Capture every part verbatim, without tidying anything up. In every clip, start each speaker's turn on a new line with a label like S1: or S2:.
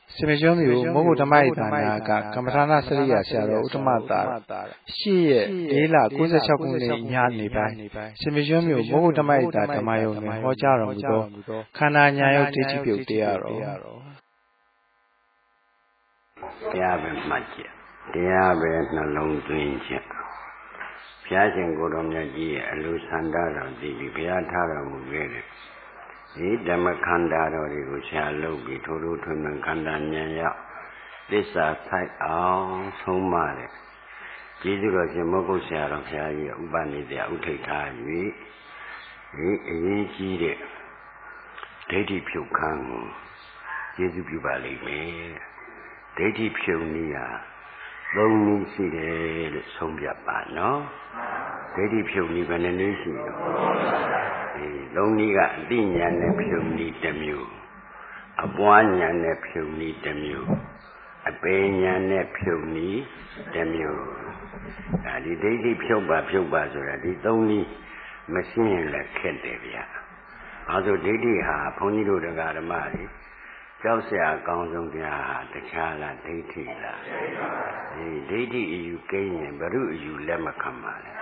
S1: စမေကျောမျိုးမဟုတ်ဓမ္မဣဒါနာကကမ္မထာနာစရိယဆရာတော်ဥတ္တမတာရှေ့ရက်လေးလ၉၆ခုနှစ်ညနေပိုင်းစမေကျောမျိုးမဟုတ်ဓမ္မဣဒါဓမ္မယုံတွင်ဟောကြားတော်မူသောခန္ဓာညာယုတ်ဒိဋ္ဌိပြုတ်တရားတော်
S2: တရားပဲမှတ်ချက်တရားပဲနှလုံးသွင်းချက်ဘုရားရှင်ကိုယ်တော်မြတ်ကြီးရဲ့အလိုဆန္ဒတော်သိပြီးဘုရားထားတော်မူခဲ့တဲ့ဒီဓမ္မခန္ဓာတော်တွေကိုဆရာလုပ်ပြီးထိုးထိုးထွန်းထွန်းခန္ဓာဉာဏ်ရောက်သစ္စာဆိုင်အောင်ဆုံးမတဲ့ကျေးဇူးတော်ရှင်မောဂုတ်ဆရာတော်ဘုရားကြီးဥပနိဒေယဥထိတ်ထား၍ဒီအရေးကြီးတဲ့ဒိဋ္ဌိဖြုတ်ခန်းကိုကျေးဇူးပြုပါလိမ့်မယ်ဒိဋ္ဌိဖြုတ်နည်းဟာသုံးနည်းရှိတယ်လို့ဆုံးဖြတ်ပါနော်ဒိဋ္ဌိဖြုတ်နည်းဘယ်နှနည်းရှိလဲဒီသုံးနည်းကအတိညာနဲ့ဖြုတ်နည်းတစ်မျိုးအပွားညာနဲ့ဖြုတ်နည်းတစ်မျိုးအပေညာနဲ့ဖြုတ်နည်းတစ်မျိုးအဲဒီဒိဋ္ဌိဖြုတ်ပါဖြုတ်ပါဆိုတာဒီသုံးနည်းမရှင်းရင်လည်းခက်တယ်ဗျာအဲဆိုဒိဋ္ဌိဟာဘုန်းကြီးတို့တရားဓမ္မတွေကြောက်เสียအကောင်းဆုံးတရားဟာတခြားလားဒိဋ္ဌိလားဒီဒိဋ္ဌိအယူကိန်းရင်ဘုရုအယူလက်မခံပါနဲ့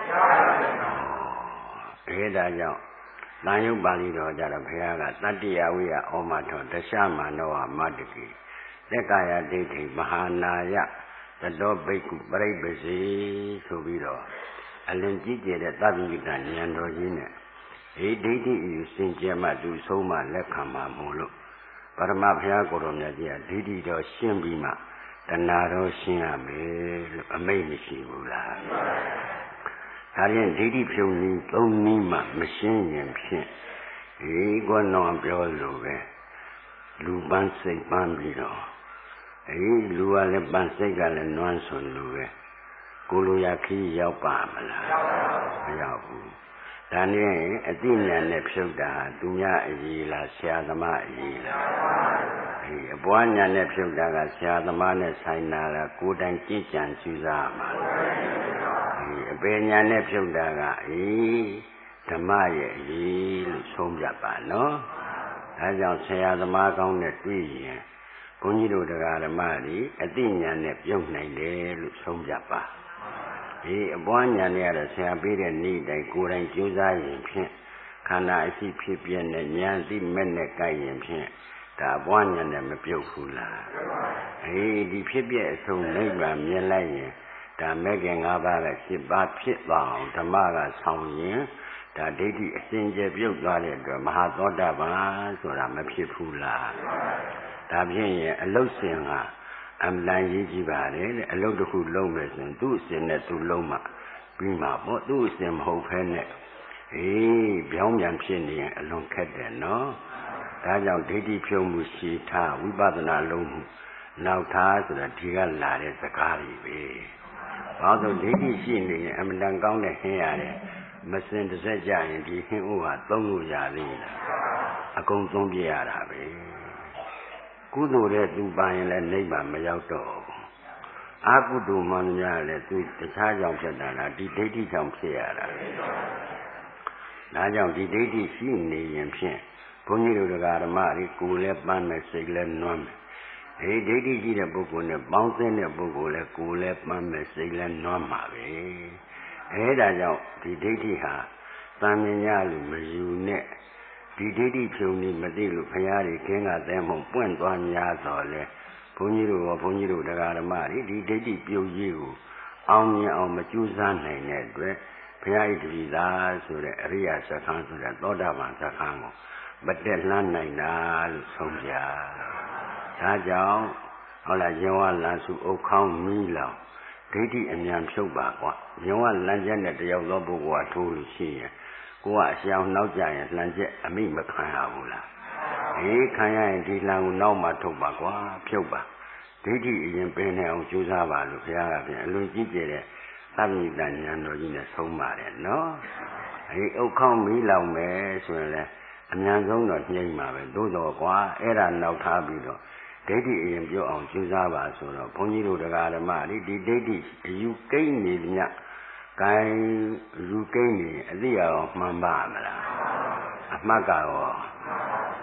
S2: အဲဒါကြောင့်တန်ရုပ်ပါဠိတော်ကြတော့ဘုရားကတတ္တိယဝိယဩမထောတခြားမနောဟမတ္တကိသက်ကာယဒိဋ္ဌိမဟာနာယတတောဘိက္ခုပရိပ္ပစီဆိုပြီးတော့အလင်ကြီးကျယ်တဲ့သဗ္ဗညုတဉာဏ်တော်ကြီးနဲ့ဒီဒိဋ္ဌိအယူစင်ကြယ်မှသူဆုံးမလက်ခံမှာမို့လို့ပရမဘုရားကိုယ်တော်မြတ်ကြီးကဒိဋ္ဌိတော်ရှင်းပြီးမှတဏှာတော်ရှင်းရမယ်လို့အမိန့်မရှိဘူးလားဒါရင်ဒိဋ္ဌိဖြုံနည်းသုံးနည်းမှမရှင်းရင်ဖြင့်ဒီကောနောပြောလို့ပဲလူပန်းစိတ်ပန်းပြီးတော့အေးလူကလည်းပန်းစိတ်ကလည်းနွမ်းဆွန်လို့ပဲကိုလိုရခီးရောက်ပါမလားမရောက်ဘူးဒါနဲ့အတိညာနဲ့ဖြုတ်တာသူများအရေးလားဆရာသမားအရေးလားဒီအပွားညာနဲ့ဖြုတ်တာကဆရာသမားနဲ့ဆိုင်တာလားကိုယ်တိုင်ကြည်ကြံစူးစမ်းမှာဒီအပေညာနဲ့ဖြုတ်တာကအေးဓမ္မရဲ့အရေးလို့ဆုံးဖြတ်ပါနော်ဒါကြောင့်ဆရာသမားကောင်းနဲ့တွေ့ရင်ဘုန်းကြီးတို့တရားဓမ္မတွေအတိညာနဲ့ပြုတ်နိုင်တယ်လို့ဆုံးဖြတ်ပါဒီအပွားညာနဲ့ရတဲ့ဆရာပေးတဲ့နေ့တိုင်းကိုယ်တိုင်ကြိုးစားရင်ဖြင့်ခန္ဓာအရှိဖြစ်ပြတဲ့ဉာဏ်သိမဲ့နဲ့ကြိုက်ရင်ဖြင့်ဒါအပွားညာနဲ့မပြုတ်ဘူးလားအေးဒီဖြစ်ပြအဆုံးနိဗ္ဗာန်မြင်လိုက်ရင်ဒါမဲ့ခင်၅ပါးကရှစ်ပါးဖြစ်သွားအောင်ဓမ္မကဆောင်ရင်ဒါဒိဋ္ဌိအစဉ်ကျပြုတ်သွားတဲ့အတွက်မဟာသောတာပန်ဆိုတာမဖြစ်ဘူးလားဒါဖြင့်ရင်အလုတ်စင်ကအမှန်ရေးကြည့်ပါလေအလုတ်တစ်ခုလုံးမယ်ဆိုရင်သူ့အစဉ်နဲ့သူ့လုံးမှပြီးမှာပေါ့သူ့အစဉ်မဟုတ်ဖဲနဲ့အေးပြောင်းပြန်ဖြစ်နေရင်အလွန်ခက်တယ်နော်ဒါကြောင့်ဒိဋ္ဌိဖြုံမှုရှိထားဝိပဿနာလုံးမှုနောက်ထားဆိုတာဒီကလာတဲ့စကားတွေပဲဘာလို့ဒိဋ္ဌိရှိနေရင်အမှန်တန်ကောင်းတဲ့ဟင်းရတယ်မစင်တစ်ဆက်ကြရင်ဒီဟင်းဥဟာသုံးလို့ရသေးလားအကုန်သုံးပြရတာပဲကုသိုလ်တဲ့သူပါရင်လည်းနိဗ္ဗာန်မရောက်တော့ဘူးအကုသိုလ်မှန်များလည်းသူတခြားကြောင့်ဖြစ်တာလားဒီဒိဋ္ဌိကြောင့်ဖြစ်ရတာဒါကြောင့်ဒီဒိဋ္ဌိရှိနေရင်ဖြင့်ဘုန်းကြီးတို့တရားဓမ္မတွေကိုယ်လည်းပန်းမယ်စိတ်လည်းနွမ်းမယ်ဒီဒိဋ္ဌိရှိတဲ့ပုဂ္ဂိုလ်နဲ့ပေါင်းသင်းတဲ့ပုဂ္ဂိုလ်လည်းကိုယ်လည်းပန်းမယ်စိတ်လည်းနွမ်းမှာပဲအဲဒါကြောင့်ဒီဒိဋ္ဌိဟာသံမြင်ရလို့မယူနဲ့ဒီဒိဋ္ဌိဖြုံနေမသိလို့ဘုရားကြီးခင်းကသဲမှုပွင့်သွားများတော်လဲဘုန်းကြီးတို့ရောဘုန်းကြီးတို့တရားဓမ္မတွေဒီဒိဋ္ဌိပြုတ်ကြီးကိုအောင်မြင်အောင်မကြိုးစားနိုင်တဲ့အတွက်ဘုရားကြီးတပည့်သားဆိုတဲ့အရိယာစခန်းဆိုတဲ့သောတာပန်စခန်းကိုမတက်လှမ်းနိုင်တာလို့ဆုံးဖြတ်ဒါကြောင့်ဟုတ်လားယေဝလန်စုအုတ်ခေါင်းမီးလောင်ဒိဋ္ဌိအမြန်ဖြုတ်ပါကွာယေဝလန်ချက်နဲ့တယောက်သောပုဂ္ဂိုလ်ကထိုးလို့ရှိရင်ကိုကအရှောင်နောက်ကြရင်လှန်ချက်အမိမခံရဘူးလားအေးခံရရင်ဒီလှန်ကိုနောက်မှထုတ်ပါကွာဖြုတ်ပါဒိဋ္ဌိအရင်ပင်နေအောင်ကြိုးစားပါလို့ဘုရားကပြန်အလွန်ကြီးကျယ်တဲ့သဗ္ဗညုတဉာဏ်တော်ကြီးနဲ့ဆုံးပါတယ်နော်အေးဥက္ခေါင်းမီးလောင်မယ်ဆိုရင်လည်းအမြန်ဆုံးတော့နှိမ့်ပါပဲသို့တော်ကွာအဲ့ဒါနောက်ထားပြီးတော့ဒိဋ္ဌိအရင်ပြုတ်အောင်ကြိုးစားပါဆိုတော့ဘုန်းကြီးတို့တရားဓမ္မတွေဒီဒိဋ္ဌိအယူကိန်းနေမြတ်ကိုင်းယူကိန်းနေအသိအောင်မှန်ပါမလားအမှတ်ကရော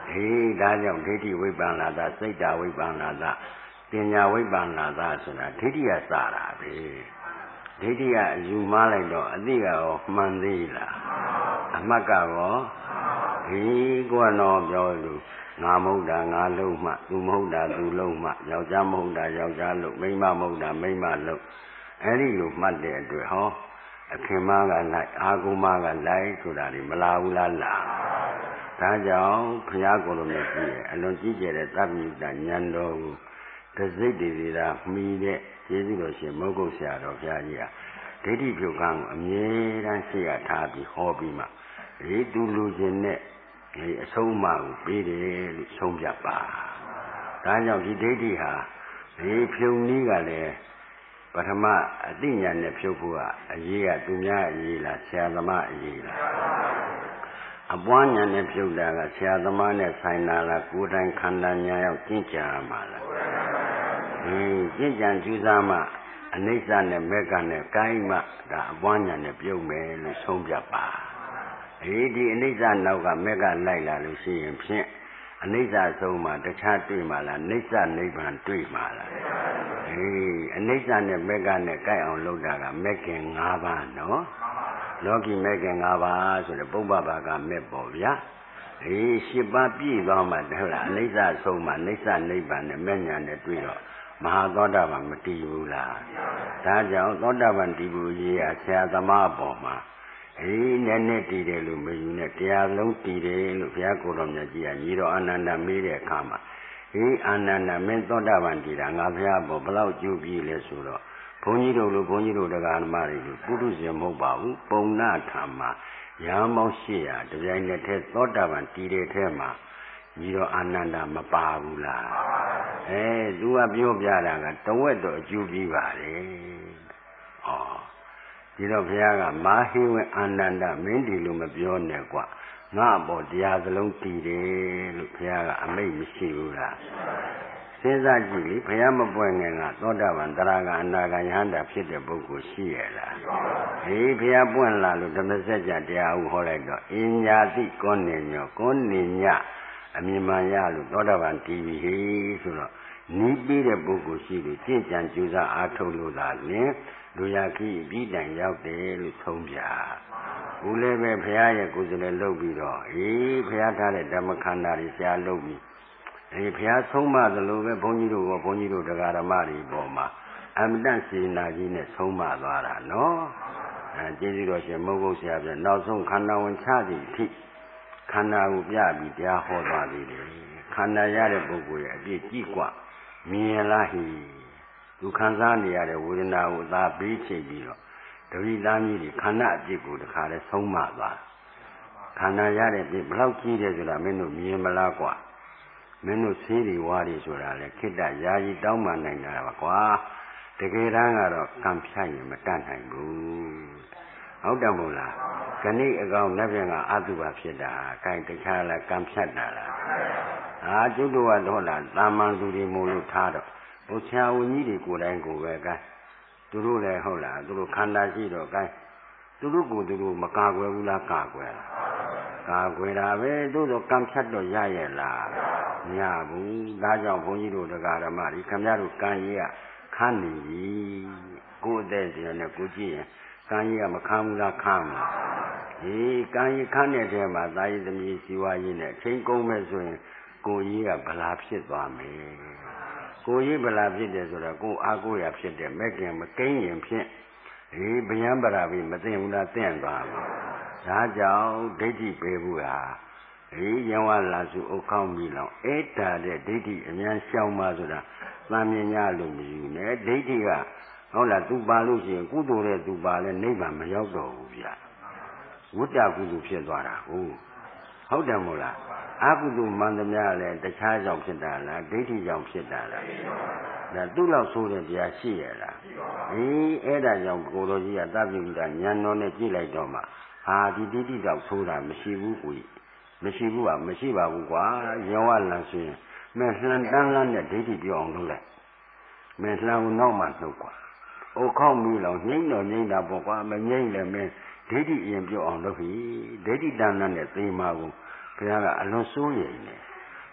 S2: ဟေးဒါကြောင့်ဒိဋ္ဌိဝိပ္ပန္နာသစိတ်တဝိပ္ပန္နာသပညာဝိပ္ပန္နာသဆိုတာဒိဋ္ဌိကစတာပဲဒိဋ္ဌိကအယူမှားလိုက်တော့အသိကရောမှန်သေးလားအမှတ်ကရောဟေးကိုကတော့ပြောလို့ငါမဟုတ်တာငါလုံးမှသူမဟုတ်တာသူလုံးမှယောက်ျားမဟုတ်တာယောက်ျားလုံးမိန်းမမဟုတ်တာမိန်းမလုံးအဲ့ဒီလိုမှတ်တဲ့အတွက်ဟောအခင်မကလိုက်အာကုမကလိုက်ဆိုတာဒီမလာဘူးလားလားဒါကြောင့်ဘုရားကိုယ်တော်မြတ်ကြီးရဲ့အလွန်ကြီးကျယ်တဲ့သဗ္ဗညုတဉာဏ်တော်ကိုတစိတ်တည်းသေးတာမှီတဲ့ကျေးဇူးတော်ရှင်မုဂ္ဂုတ်ဆရာတော်ဘုရားကြီးဟာဒိဋ္ဌိပြုတ်ကံကိုအမြဲတမ်းရှိရထားပြီးဟောပြီးမှဒီသူလူချင်းနဲ့ဒီအဆုံးအမကိုပေးတယ်လို့ဆုံးဖြတ်ပါဒါကြောင့်ဒီဒိဋ္ဌိဟာဒီဖြုံနည်းကလည်းပထမအသိဉာဏ်နဲ့ဖြုတ်ဖို့ကအရေးကသူများအရေးလားဆရာသမားအရေးလားအပွားဉာဏ်နဲ့ဖြုတ်တာကဆရာသမားနဲ့ဆိုင်တာလားကိုယ်တိုင်ခန္ဓာဉာဏ်ရောက်ကျင့်ကြံမှာလားဟင်းကျင့်ကြံကြိုးစားမှအနိစ္စနဲ့မေကနဲ့ကိုင်းမှဒါအပွားဉာဏ်နဲ့ပြုတ်မယ်လို့ဆုံးဖြတ်ပါအေးဒီအနိစ္စနောက်ကမေကလိုက်လာလို့ရှိရင်ဖြင့်အနိစ္စဆုံးမှတခြားတွေ့မှလားနိစ္စနိဗ္ဗာန်တွေ့မှလားအေးအနိစ္စနဲ့မေကနဲ့ကိုက်အောင်လုပ်တာကမေခင်၅ပါးနော်လောကီမေခင်၅ပါးဆိုတဲ့ပုပ္ပဘာကမေပေါ့ဗျာအေး၈ပါးပြည့်သွားမှဟုတ်လားအနိစ္စဆုံးမှနိစ္စနိဗ္ဗာန်နဲ့မေညာနဲ့တွေ့တော့မဟာသောတာပန်မတည်ဘူးလားဒါကြောင့်သောတာပန်တည်ဖို့ရေးရဆရာသမားအပေါ်မှာအေးနည်းနည်းတည်တယ်လို့မယူနဲ့တရားလုံးတည်တယ်လို့ဘုရားကိုယ်တော်မြတ်ကြီးကညီတော်အာနန္ဒမေးတဲ့အခါမှာအေးအာနန္ဒမင်းသောတာပန်တည်တာငါဘုရားပေါ်ဘလောက်ကျိုးပြီလဲဆိုတော့ဘုန်းကြီးတို့လိုဘုန်းကြီးတို့တရားဓမ္မတွေလိုပုထုဇဉ်မဟုတ်ပါဘူးပုံနာထံမှာရဟန်းပေါင်း၈ရာတပြိုင်နက်တည်းသောတာပန်တည်တဲ့ထဲမှာညီတော်အာနန္ဒမပါဘူးလားအဲသူကပြောပြတာကတဝက်တော့အကျိုးပြီးပါလေဩဒီတော့ဘုရားကမာဟိဝေအာနန္ဒမင်းဒီလိုမပြောနဲ့ကွာငါ့ဘောတရားစလုံးတည်တယ်လို့ဘုရားကအမိန့်မရှိဘူးလားစဉ်းစားကြည့်လေဘုရားမပွင့်ငင်ကသောတာပန်တရာဂအနာဂယဟန္တာဖြစ်တဲ့ပုဂ္ဂိုလ်ရှိရဲ့လားဟေးဘုရားပွင့်လာလို့ဓမ္မစကြာတရားဟုဟောလိုက်တော့အင်ညာတိကောနေညောကောနေညအမြင်မှန်ရလို့သောတာပန်တည်ပြီဟေးဆိုတော့နီးပြီးတဲ့ပုဂ္ဂိုလ်ရှိလို့ကြင်ကြံကြိုးစားအားထုတ်လို့သာလင်လူရခိအပြီးတိုင်ရောက်တယ်လို့ဆုံးပြဘူးလည်းပဲဘုရားရဲ့ကိုယ်စလဲလုပ်ပြီးတော့အေးဘုရားထားတဲ့ဓမ္မခန္ဓာတွေဆရာလုပ်ပြီးအေးဘုရားဆုံးမသလိုပဲဘုန်းကြီးတို့ကဘုန်းကြီးတို့တရားဓမ္မတွေပေါ်မှာအမတန်စေနာကြီးနဲ့ဆုံးမသွားတာနော်အဲကျေးဇူးတော်ရှင်မုဂ္ဂုတ်ဆရာပြနောက်ဆုံးခန္ဓာဝင်ချသည့်အထိခန္ဓာကိုပြပြီးတရားဟောသွားသေးတယ်ခန္ဓာရတဲ့ပုဂ္ဂိုလ်ရဲ့အပြည့်ကြည့်กว่าမြင်လားဟိသူခံစားနေရတဲ့ဝေဒနာကိုအသာပေးချိန်ပြီးတော့တတိသားကြီးတွေခန္ဓာအပြည့်ကိုတခါလဲဆုံးမသွားခန္ဓာရတဲ့ပြည့်ဘလောက်ကြီးတယ်ဆိုတာမင်းတို့မြင်မလားกว่าမင်းတို့ဆေးတွေဝါးတွေဆိုတာလဲခိတ္တယာယီတောင်းပန်နိုင်တာပါကွာတကယ်တမ်းကတော့ကံဖြတ်ရင်မတတ်နိုင်ဘူးဟုတ်တယ်မို့လားခဏိအကောင်လက်ပြန်ကအတုပါဖြစ်တာအဲတခြားလားကံဖြတ်တာလားအာကျွတ်တော်တော့လားတာမန်သူတွေမို့လို့ထားတော့ဘုရားဝင်းကြီးတွေကိုယ်တိုင်ကိုယ်ပဲကဲသူတို့လည်းဟုတ်လားသူတို့ခန္ဓာရှိတော့ကဲသူတို့ကိုသူတို့မကာကွယ်ဘူးလားကာကွယ်လားကာကွယ်တာပဲတို့တော့ကံဖြတ်တော့ရရဲ့လားမရဘူးဒါကြောင့်ဘုန်းကြီးတို့တရားဓမ္မတွေခင်ဗျားတို့ကံကြီးကခန်းနေပြီကိုယ်အသက်ရှင်နဲ့ကိုကြည့်ရင်ကံကြီးကမခမ်းဘူးလားခမ်းမှာဒီကံကြီးခမ်းတဲ့ထဲမှာသာယသမီးစီဝါရေးနဲ့ချိန်ကုန်မဲ့ဆိုရင်ကိုကြီးကဗလာဖြစ်သွားမယ်ကိုကြီးဗလာဖြစ်တယ်ဆိုတော့ကိုအားကိုးရဖြစ်တယ်မဲ့ခင်မကိန်းရင်ဖြင့်ဒီဗျံပရာပြီးမသိဘူးလားတင့်သွားမှာဒါကြောင့်ဒိဋ္ဌိပေဘူးဟာဒီယဝလာစုဥခေါင်းပြီးလောက်အဲ့တာတဲ့ဒိဋ္ဌိအများရှောင်ပါဆိုတာသံမြင်ရလို့မယူနဲ့ဒိဋ္ဌိကဟုတ်လားသူပါလို့ရှိရင်ကုသိုလ်တဲ့သူပါလဲနိဗ္ဗာန်မရောက်တော့ဘူးဗျဝိတ္တကုသိုလ်ဖြစ်သွားတာဟုတ်ဟုတ်တယ်မို့လားအကုသိုလ်မှန်သမျှလည်းတခြားကြောင့်ဖြစ်တာလားဒိဋ္ဌိကြောင့်ဖြစ်တာလားဒါသူ့လောက်ဆိုးတဲ့တရားရှိရလားအေးအဲ့ဒါကြောင့်ကိုတော်ကြီးကသဗ္ဗညုတဉာဏ်တော်နဲ့ကြည့်လိုက်တော့မှဟာဒီဒိဋ္ဌိတော့ဆိုးတာမရှိဘူးကိုမရှိဘူးကမရှိပါဘူးကွာယောဝလန်ဆိုရင်မင်းလှန်တန်းလန်းတဲ့ဒိဋ္ဌိပြောအောင်လုပ်လိုက်မင်းလှန်ဦးနောက်မှနှုတ်ကွာအိုခေါက်မီးလောင်ငိမ့်တော်ငိမ့်တာပေါ့ကွာမငိမ့်လည်းမင်းဒိဋ္ဌိအရင်ပြောအောင်လုပ်ပြီဒိဋ္ဌိတဏ္ဍနဲ့သေမာကိုဘုရားကအလွန်စိုးရိမ်နေ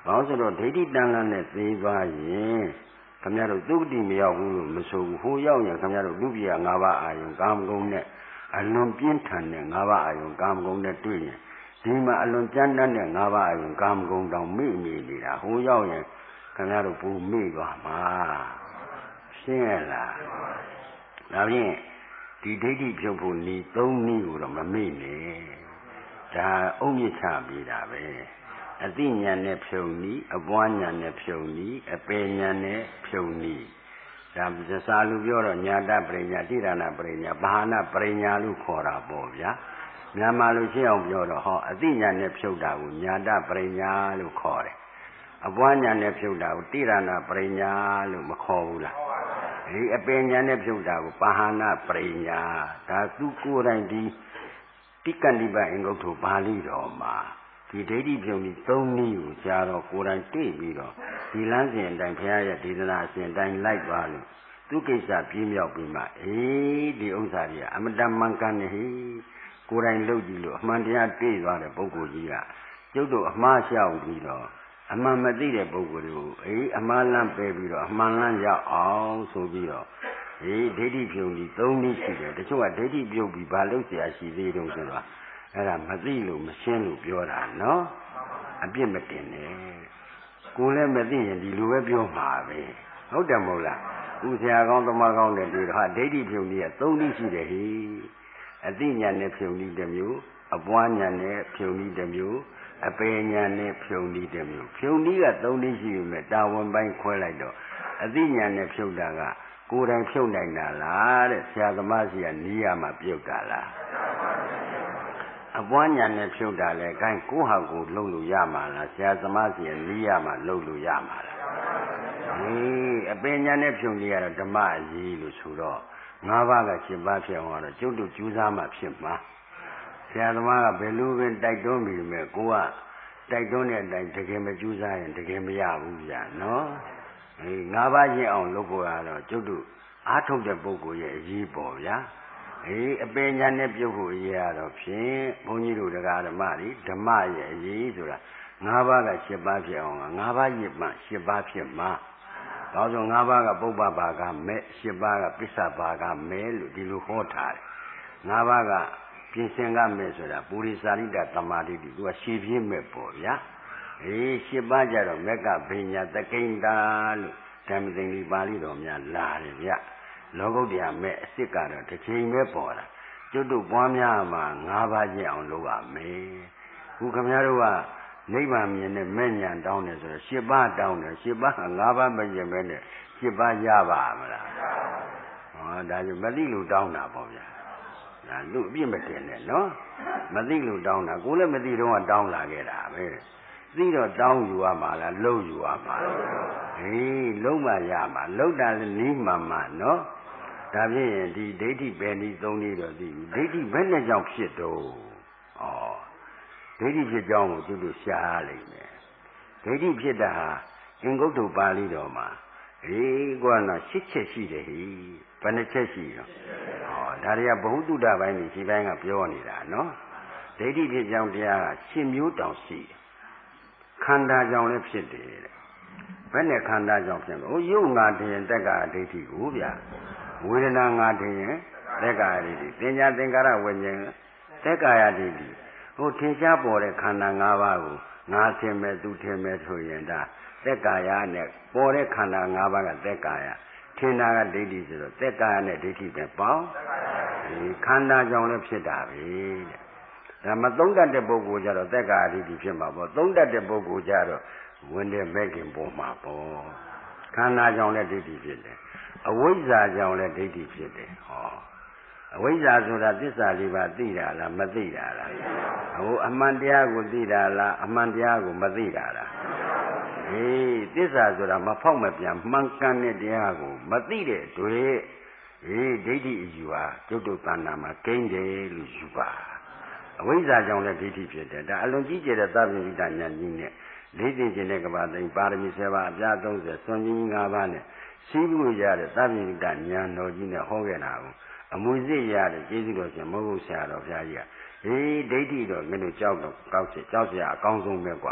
S2: ဘာလို့ဆိုတော့ဒိဋ္ဌိတန်လန်းနဲ့သိသွားရင်ခင်ဗျားတို့သုဂတိမရောက်ဘူးလို့မဆိုဘူးဟိုရောက်ရင်ခင်ဗျားတို့လူပြည့်၅ပါးအာယုံကာမဂုဏ်နဲ့အလွန်ပြင်းထန်တဲ့၅ပါးအာယုံကာမဂုဏ်နဲ့တွေ့ရင်ဒီမှာအလွန်ကြမ်းတမ်းတဲ့၅ပါးအာယုံကာမဂုဏ်တောင်မေ့နေနေတာဟိုရောက်ရင်ခင်ဗျားတို့ပူမေ့သွားမှာရှင်းရလားဒါဖြင့်ဒီဒိဋ္ဌိဖြုတ်ဖို့ဤသုံးနည်းကိုတော့မမေ့နဲ့ဒါအုံမြင့်ချပေးတာပဲအသိဉာဏ်နဲ့ဖြုံနည်းအပွားဉာဏ်နဲ့ဖြုံနည်းအပေဉာဏ်နဲ့ဖြုံနည်းဒါစာလူပြောတော့ညာတပရိညာတိရဏပရိညာဘာနာပရိညာလို့ခေါ်တာပေါ့ဗျာမြန်မာလူရှင်းအောင်ပြောတော့ဟောအသိဉာဏ်နဲ့ဖြုတ်တာကိုညာတပရိညာလို့ခေါ်တယ်အပွားဉာဏ်နဲ့ဖြုတ်တာကိုတိရဏပရိညာလို့မခေါ်ဘူးလားဒီအပေဉာဏ်နဲ့ဖြုတ်တာကိုဘာနာပရိညာဒါသူကိုယ်တိုင်ဒီတိကဏိပတ်အင်္ဂုတ္တပါဠိတော်မှာဒီဒိဋ္ဌိပြုံဒီသုံးနည်းကိုကြားတော့ကိုယ်တိုင်တွေ့ပြီးတော့ဒီလမ်းစဉ်အတိုင်းဘုရားရဲ့ဒေသနာအစဉ်အတိုင်းလိုက်သွားလို့သူကိစ္စပြင်းမြောက်ပြီးမှအေးဒီဥစ္စာကြီးကအမတမှန်ကန်နေဟိကိုယ်တိုင်လုပ်ကြည့်လို့အမှန်တရားတွေ့သွားတဲ့ပုဂ္ဂိုလ်ကြီးကကျုပ်တို့အမှားလျှောက်ပြီးတော့အမှန်မသိတဲ့ပုဂ္ဂိုလ်တွေကိုအေးအမှားလမ်းပယ်ပြီးတော့အမှန်လမ်းရောက်အောင်ဆိုပြီးတော့အေးဒိဋ္ဌိပြုံဒီသုံးနည်းရှိတယ်တချို့ကဒိဋ္ဌိပြုတ်ပြီးဘာလို့ဆရာရှိသေးတုံးဆိုတော့အဲ့ဒါမသိလို့မရှင်းလို့ပြောတာနော်အပြစ်မတင်နဲ့ကိုယ်လည်းမသိရင်ဒီလိုပဲပြောမှာပဲဟုတ်တယ်မဟုတ်လားဥဆရာကောင်းသမားကောင်းတဲ့ဒီတော့ဟာဒိဋ္ဌိဖြုံကြီးကသုံးနည်းရှိတယ်ဟိအသိဉာဏ်နဲ့ဖြုံနည်းတစ်မျိုးအပွားဉာဏ်နဲ့ဖြုံနည်းတစ်မျိုးအပေဉာဏ်နဲ့ဖြုံနည်းတစ်မျိုးဖြုံနည်းကသုံးနည်းရှိပြီမဲ့တာဝန်ပိုင်းခွဲလိုက်တော့အသိဉာဏ်နဲ့ဖြုတ်တာကကိုယ်တိုင်ဖြုတ်နိုင်တာလားတဲ့ဆရာသမားကြီးကနီးရမှာပြုတ်တာလားအပွားညာနဲ့ဖြုတ်တာလဲအဲကိုဟာကိုလှုပ်လို့ရမှာလားဆရာသမားစီနီးရမှာလှုပ်လို့ရမှာလားဟေးအပင်ညာနဲ့ဖြုတ်နေရတော့ဓမ္မအရေးလို့ဆိုတော့ငါးပါးကရှင်ပါးဖြစ်အောင်တော့ကျုပ်တို့ကြိုးစားမှဖြစ်မှာဆရာသမားကဘယ်လိုပဲတိုက်တွန်းပြီးမဲ့ကိုကတိုက်တွန်းတဲ့အတိုင်းတကယ်မကြိုးစားရင်တကယ်မရဘူးဗျာနော်ဟေးငါးပါးရင့်အောင်လုပ်ဖို့ရတော့ကျုပ်တို့အားထုတ်တဲ့ပုဂ္ဂိုလ်ရဲ့အရေးပေါ်ဗျာအေးအပင်ညာနဲ့ပြုတ်ဖို့အရေးရတော့ဖြင့်ဘုန်းကြီးတို့တရားဓမ္မတွေဓမ္မရဲ့အရေးဆိုတာငါးပါးကရှစ်ပါးဖြစ်အောင်ငါးပါးရစ်မှရှစ်ပါးဖြစ်မှာဘာလို့ငါးပါးကပုပ္ပဘာကမဲ့ရှစ်ပါးကပစ္စဘာကမဲ့လို့ဒီလိုဟောထားတယ်ငါးပါးကပြင်ဆင်ကမဲ့ဆိုတာပုရိသရိတသမာဓိတိသူကရှည်ပြင်းမဲ့ပေါ့ဗျာအေးရှစ်ပါးကြတော့မက်ကဘိညာသကိန္တာလို့ဓမ္မသင်္ကေပါဠိတော်များလာတယ်ဗျလောကုတ္တရာမဲ့အစ်စ်ကတော့တစ်ချိန်ပဲပေါ်တာကျွတ်တို့ပွားများမှာငါးပါးကျင့်အောင်လုပ်ရမယ်ခုခင်ဗျားတို့ကနိဗ္ဗာန်မြင်တဲ့မဲ့ညာတောင်းတယ်ဆိုတော့ရှစ်ပါးတောင်းတယ်ရှစ်ပါးကငါးပါးမကျင်ပဲနဲ့ရှစ်ပါးရပါမလားဟောဒါကြောင့်မသိလို့တောင်းတာပေါ့ဗျာဒါလူအပြစ်မတင်နဲ့နော်မသိလို့တောင်းတာကိုလည်းမသိတော့တောင်းလာခဲ့တာပဲသိတော့တောင်းယူရမှာလားလှုပ်ယူရမှာလားဟေးလုံးမရမှာလှုပ်တာလည်းနီးမှမှနော်ဒါဖြင့်ဒီဒိဋ္ဌိပဲဒီသုံးနည်းတော့ဒီဒိဋ္ဌိဘယ်နဲ့ကြောင့်ဖြစ်တော့ဩဒိဋ္ဌိဖြစ်ကြောင်းကိုသူတို့ရှားလိမ့်မယ်ဒိဋ္ဌိဖြစ်တာဟာအင်္ဂုတ္တပါဠိတော်မှာအေးကွာနော်ရှစ်ချက်ရှိတယ်ဟိဘယ်နှချက်ရှိတော့ဩဒါတွေကဘုဟုတုတ္တပိုင်းကြီးဒီပိုင်းကပြောနေတာနော်ဒိဋ္ဌိဖြစ်ကြောင်းတရားကရှင်မျိုးတောင်ရှိတယ်ခန္ဓာကြောင့်လည်းဖြစ်တယ်တဲ့ဘယ်နဲ့ခန္ဓာကြောင့်ဖြစ်လဲဟိုယုတ်ငါတည်တက်ကဒိဋ္ဌိကိုဗျာဝေဒနာငါတည်ရင်သက်ကာယဒိဋ္ဌိသင်ညာသင်္ကာရဝိညာဉ်သက်ကာယဒိဋ္ဌိဟိုထင်ရှားပေါ်တဲ့ခန္ဓာ၅ပါးကိုငါထင်မဲ့သူထင်မဲ့ဆိုရင်ဒါသက်ကာယနဲ့ပေါ်တဲ့ခန္ဓာ၅ပါးကသက်ကာယထင်တာကဒိဋ္ဌိဆိုတော့သက်ကာယနဲ့ဒိဋ္ဌိပဲပေါင်းဒီခန္ဓာကြောင့်လည်းဖြစ်တာပဲတဲ့ဒါမသုံးတတ်တဲ့ပုဂ္ဂိုလ်ကြတော့သက်ကာယဒိဋ္ဌိဖြစ်မှာပေါ့သုံးတတ်တဲ့ပုဂ္ဂိုလ်ကြတော့ဝင်တဲ့မဲ့ခင်ပေါ်မှာပေါ့ခန္ဓာကြောင့်လည်းဒိဋ္ဌိဖြစ်တယ်အဝိဇ္ဇာကြောင့်လည်းဒိဋ္ဌိဖြစ်တယ်ဟောအဝိဇ္ဇာဆိုတာသစ္စာလေးပါးသိတာလားမသိတာလားဟိုအမှန်တရားကိုသိတာလားအမှန်တရားကိုမသိတာလားဟေးသစ္စာဆိုတာမဖောက်မပြန်မှန်ကန်တဲ့တရားကိုမသိတဲ့တွေ့ဟေးဒိဋ္ဌိအယူဟာကျုပ်တို့တဏ္ဍာမှာကိန်းတယ်လို့ယူပါအဝိဇ္ဇာကြောင့်လည်းဒိဋ္ဌိဖြစ်တယ်ဒါအလွန်ကြီးကျယ်တဲ့သဗ္ဗညိတဉာဏ်ကြီးနဲ့လေးသိခြင်းတဲ့ကဘာသိပါရမီဆယ်ပါးအပြားသုံးဆယ်စွန့်ကြီး၅ပါးနဲ့ရှိမှုရတဲ့သဗ္ဗညိတဉာဏ်တော်ကြီးနဲ့ဟောခဲ့တာကိုအမွေစစ်ရတဲ့ကျေးဇူးတော်ရှင်မဟုတ်ဆရာတော်ဘုရားကြီးကဟေးဒိဋ္ဌိတော့မင်းတို့ကြောက်တော့ကောက်ချင်ကြောက်เสียအကောင်းဆုံးပဲကွာ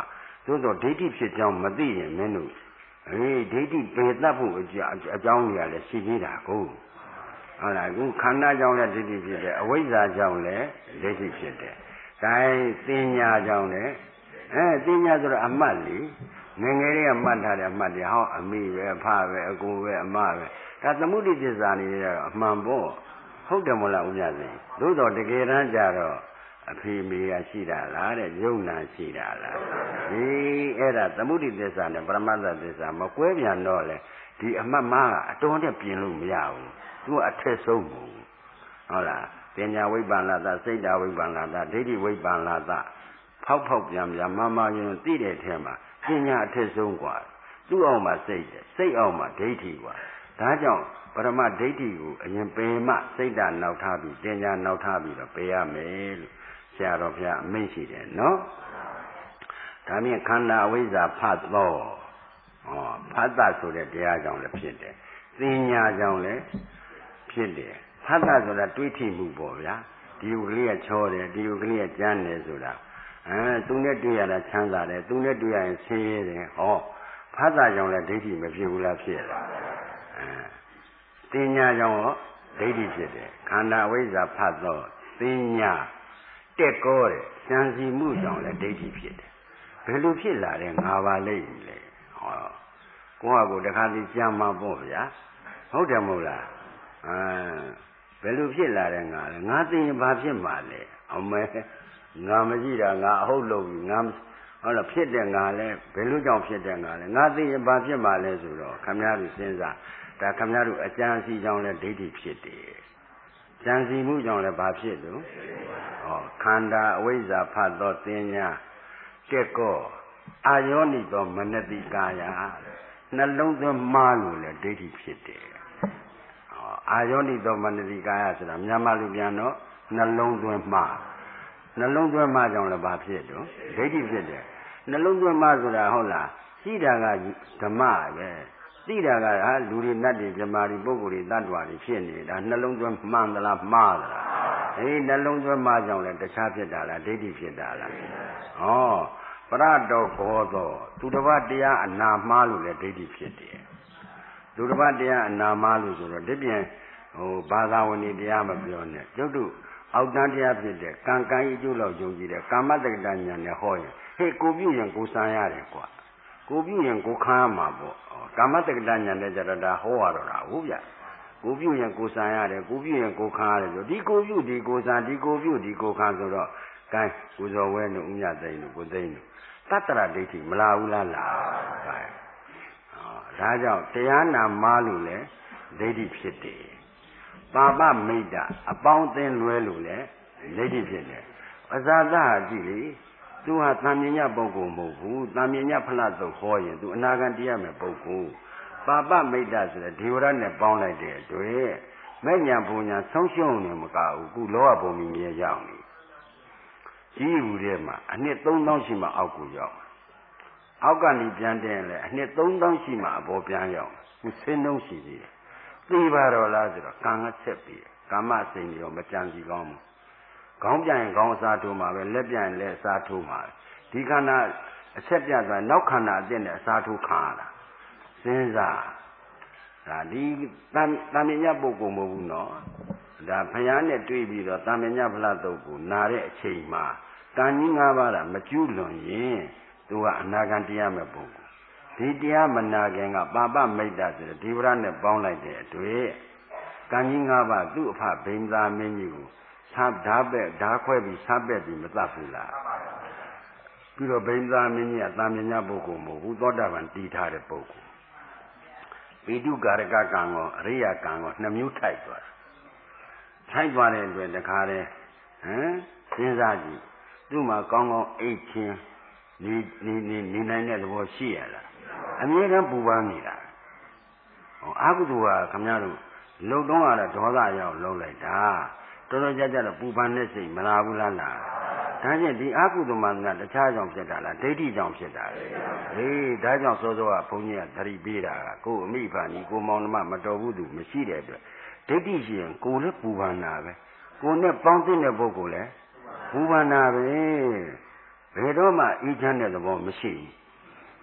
S2: သို့တော့ဒိဋ္ဌိဖြစ်ကြောင်းမသိရင်မင်းတို့အေးဒိဋ္ဌိပေတတ်ဖို့အကြောင်းအကြောင်းတွေကလည်းရှိသေးတာကိုဟုတ်လားအခုခန္ဓာကြောင့်လည်းဒိဋ္ဌိဖြစ်တယ်အဝိဇ္ဇာကြောင့်လည်းဒိဋ္ဌိဖြစ်တယ်ဒါတင်ညာကြောင့်လည်းအဲတင်ညာဆိုတော့အမှတ်လေငယ်ငယ်လေးကမှတ်ထားတဲ့အမှတ်တွေဟောအမိပဲအဖပဲအကိုပဲအမပဲဒါသမုဒိသစ္စာနေရတော့အမှန်ပေါ့ဟုတ်တယ်မလားဦးမြတ်စိသို့တော့တကယ်တမ်းကျတော့အဖေမေကရှိတာလားတဲ့ယုံနာရှိတာလားဒီအဲ့ဒါသမုဒိသစ္စာနဲ့ပရမတ္ထသစ္စာမကွဲပြန်တော့လေဒီအမှတ်မှားကအတော်နဲ့ပြင်လို့မရဘူးသူကအထက်ဆုံးဘူးဟုတ်လားပညာဝိပ္ပန္နသစိတ်ဓာဝိပ္ပန္နသဒိဋ္ဌိဝိပ္ပန္နသဖောက်ဖောက်ပြန်ပြန်မမယုံသိတဲ့ထဲမှာပညာအထက်ဆုံးกว่าသူ့အောင်မှာစိတ်တယ်စိတ်အောင်မှာဒိဋ္ဌိกว่าဒါကြောင့်ပရမဒိဋ္ဌိကိုအရင်ပင်မှစိတ်ဓာတ်နောက်ထားပြီးပညာနောက်ထားပြီးတော့ပေးရမယ်လို့ဆရာတော်ဘုရားအမိန့်ရှိတယ်နော်ဒါမြင်ခန္ဓာအဝိဇ္ဇာဖတ်တော့ဟောဖတ်တာဆိုတဲ့တရားကြောင့်လည်းဖြစ်တယ်သင်ညာကြောင့်လည်းဖြစ်တယ်ဖတ်တာဆိုတာတွေးထိမှုပေါ့ဗျာဒီဥကလေးကချောတယ်ဒီဥကလေးကကြမ်းတယ်ဆိုတာအဲသူနဲ့တွေ့ရတာချမ်းသာတယ်သူနဲ့တွေ့ရရင်ဆင်းရဲတယ်ဟောဖတ်တာကြောင့်လည်းဒိဋ္ဌိမဖြစ်ဘူးလားဖြစ်လားအဲသင်ညာကြောင့်ဒိဋ္ဌိဖြစ်တယ်ခန္ဓာအဝိဇ္ဇာဖတ်တော့သင်ညာတက်ကောတဲ့ဉာဏ်စီမှုကြောင့်လည်းဒိဋ္ဌိဖြစ်တယ်ဘယ်လိုဖြစ်လာတဲ့ငါပါလိမ့်လေဟောကိုယ့်ဟာကိုယ်တခါတည်းကြံမှာပေါ့ဗျာဟုတ်တယ်မဟုတ်လားအဲဘယ်လိုဖြစ်လာတဲ့ငါလဲငါသိရင်ဘာဖြစ်မှာလဲအမဲငါမရှိတာငါအဟုတ်လို့ငါဟုတ်လားဖြစ်တဲ့ငါလဲဘယ်လိုကြောင့်ဖြစ်တဲ့ငါလဲငါသိရင်ဘာဖြစ်မှာလဲဆိုတော့ခမည်းတော်စဉ်းစားဒါခမည်းတော်အကြံစီကြောင့်လဲဒိဋ္ဌိဖြစ်တယ်ကြံစီမှုကြောင့်လည်းဘာဖြစ်လို့ဟောခန္ဓာအဝိဇ္ဇာဖတ်သောသင်ညာတက်ကောအာယောနိသောမနတိကာယနှလုံးသွင်းမှားလို့လည်းဒိဋ္ဌိဖြစ်တယ်ဟောအာယောနိသောမနတိကာယဆိုတာမြန်မာလူပြန်တော့နှလုံးသွင်းမှားနှလုံးသွင်းမှားကြောင့်လည်းဘာဖြစ်လို့ဒိဋ္ဌိဖြစ်တယ်နှလုံးသွင်းမှားဆိုတာဟုတ်လားရှိတာကဓမ္မပဲသိတာကဟာလူတွေနတ်တွေမြမာတွေပုဂ္ဂိုလ်တွေတ attva တွေဖြစ်နေတာနှလုံးသွင်းမှန်သလားမှားသလားအေးနှလုံးသွင်းမှားကြောင့်လည်းတခြားဖြစ်တာလားဒိဋ္ဌိဖြစ်တာလားဟောပရတော်ဘောသောသူတစ်ပါးတရားအနာမှားလို့လည်းဒိဋ္ဌိဖြစ်တယ်သူတစ်ပါးတရားအနာမှားလို့ဆိုတော့ဒီပြင်ဟိုဘာသာဝင်တွေတရားမပြောနဲ့ကျုပ်တို့အောက်တန်းတရားဖြစ်တဲ့ကံကံအကျိုးလောက်ယုံကြည်တဲ့ကာမတက္ကတဉာဏ်နဲ့ဟောရင်ဟေ့ကိုပြုရင်ကိုစံရတယ်ကွာကိုပြုရင်ကိုခံရမှာပေါ့ကာမတက္ကတဉာဏ်နဲ့ကြတော့ဒါဟောရတော့တာဟုတ်ဗျကိုပြုရင်ကိုစံရတယ်ကိုပြုရင်ကိုခံရတယ်ဆိုဒီကိုပြုဒီကိုစံဒီကိုပြုဒီကိုခံဆိုတော့ကဲကိုဇော်ဝဲတို့ဥညသိန်းတို့ကိုသိန်းတို့တတ္တရဒိဋ္ဌိမလာဘူးလားလားကဲဒါကြောင့်တရားနာမားလို့လေဒိဋ္ဌိဖြစ်တယ်ပါပမိတ်တာအပေါင်းအသင်းလွဲလို့လေဒိဋ္ဌိဖြစ်တယ်အဇာသဟာကြည့်လေသူဟာတန်မြညပုဂ္ဂိုလ်မဟုတ်ဘူးတန်မြညဖလားသုတ်ဟောရင်သူအနာဂံတရားမဲ့ပုဂ္ဂိုလ်ပါပမိတ်တာဆိုတဲ့ဒေဝရနဲ့ပေါင်းလိုက်တဲ့အတွက်မဲ့ညာဘုံညာဆုံးရှုံးနေမကဘူးခုလောကဘုံမြင်ရရောက်နေကြီးဘူးထဲမှာအနှစ်သုံးသောင်းရှိမှအောက်ကိုရောက်အောက်ကနေပြန်တဲ့လဲအနှစ်သုံးသောင်းရှိမှအပေါ်ပြန်ရောက်ခုဆင်းနှုံးရှိသေးတယ်သိပါတော့လားဆိုတော့ကံကချက်ပြီးကာမစိတ်ရောမကြံစီကောင်းဘူးခေါင်းပြန်ရင်ခေါင်းအစားထိုးမှာပဲလက်ပြန်ရင်လက်အစားထိုးမှာဒီခန္ဓာအဆက်ပြသွားနောက်ခန္ဓာအသစ်နဲ့အစားထိုးခံရတာစဉ်းစားဒါဒီတန်တန်မြတ်ပုဂ္ဂိုလ်မဟုတ်ဘူးနော်ဒါဘုရားနဲ့တွေ့ပြီးတော့တန်မြတ်ဖလားတုတ်ကိုနာတဲ့အချိန်မှာကံကြီး၅ပါးတာမကျူးလွန်ရင်သူကအနာဂံတရားမဲ့ပုဂ္ဂိုလ်ဒီတရားမနာခင်ကပါပမိတ်တာဆိုတဲ့ဒီဝရနဲ့ပေါင်းလိုက်တဲ့အတွက်ကံကြီး၅ပါးသူ့အဖဘိမသာမင်းကြီးကိုဆပ်ဓာပဲ့ဓာခွဲပြီးဆပ်ပဲ့ပြီးမတတ်ဘူးလားပြီးတော့ဘိမသာမင်းကြီးကတာမြညာပုဂ္ဂိုလ်မဟုတ်ဘူးသောတာပန်တည်ထားတဲ့ပုဂ္ဂိုလ်ပိတုကာရကကံရောအရိယကံရောနှစ်မျိုးထိုက်သွားတယ်ထိုက်သွားတဲ့အတွက်တခါတည်းဟမ်စဉ်းစားကြည့်သူ့မှာကောင်းကောင်းအိတ်ချင်းနေနေနေနေနိုင်တဲ့သဘောရှိရလားအမြဲတမ်းပူပန်းနေတာဟောအကုသိုလ်ကခမများတို့လုံတော့ရတာဒေါသရောက်လုံးလိုက်တာတော်တော်ကြကြတော့ပူပန်တဲ့စိတ်မလာဘူးလားလားဒါဖြင့်ဒီအကုသိုလ်မှကတခြားကြောင့်ဖြစ်တာလားဒိဋ္ဌိကြောင့်ဖြစ်တာလေဟေးဒါကြောင့်စောစောကဘုန်းကြီးကသတိပေးတာကကိုယ်အမိဖာနီကိုမောင်နှမမတော်ဘူးသူမရှိတဲ့အတွက်ဒိဋ္ဌိရှိရင်ကိုယ်လည်းပူပန်တာပဲကိုယ်နဲ့ပေါင်းတဲ့ပုဂ္ဂိုလ်လည်းပူပန်တာပဲဘယ်တော့မှအေးချမ်းတဲ့သဘောမရှိဘူး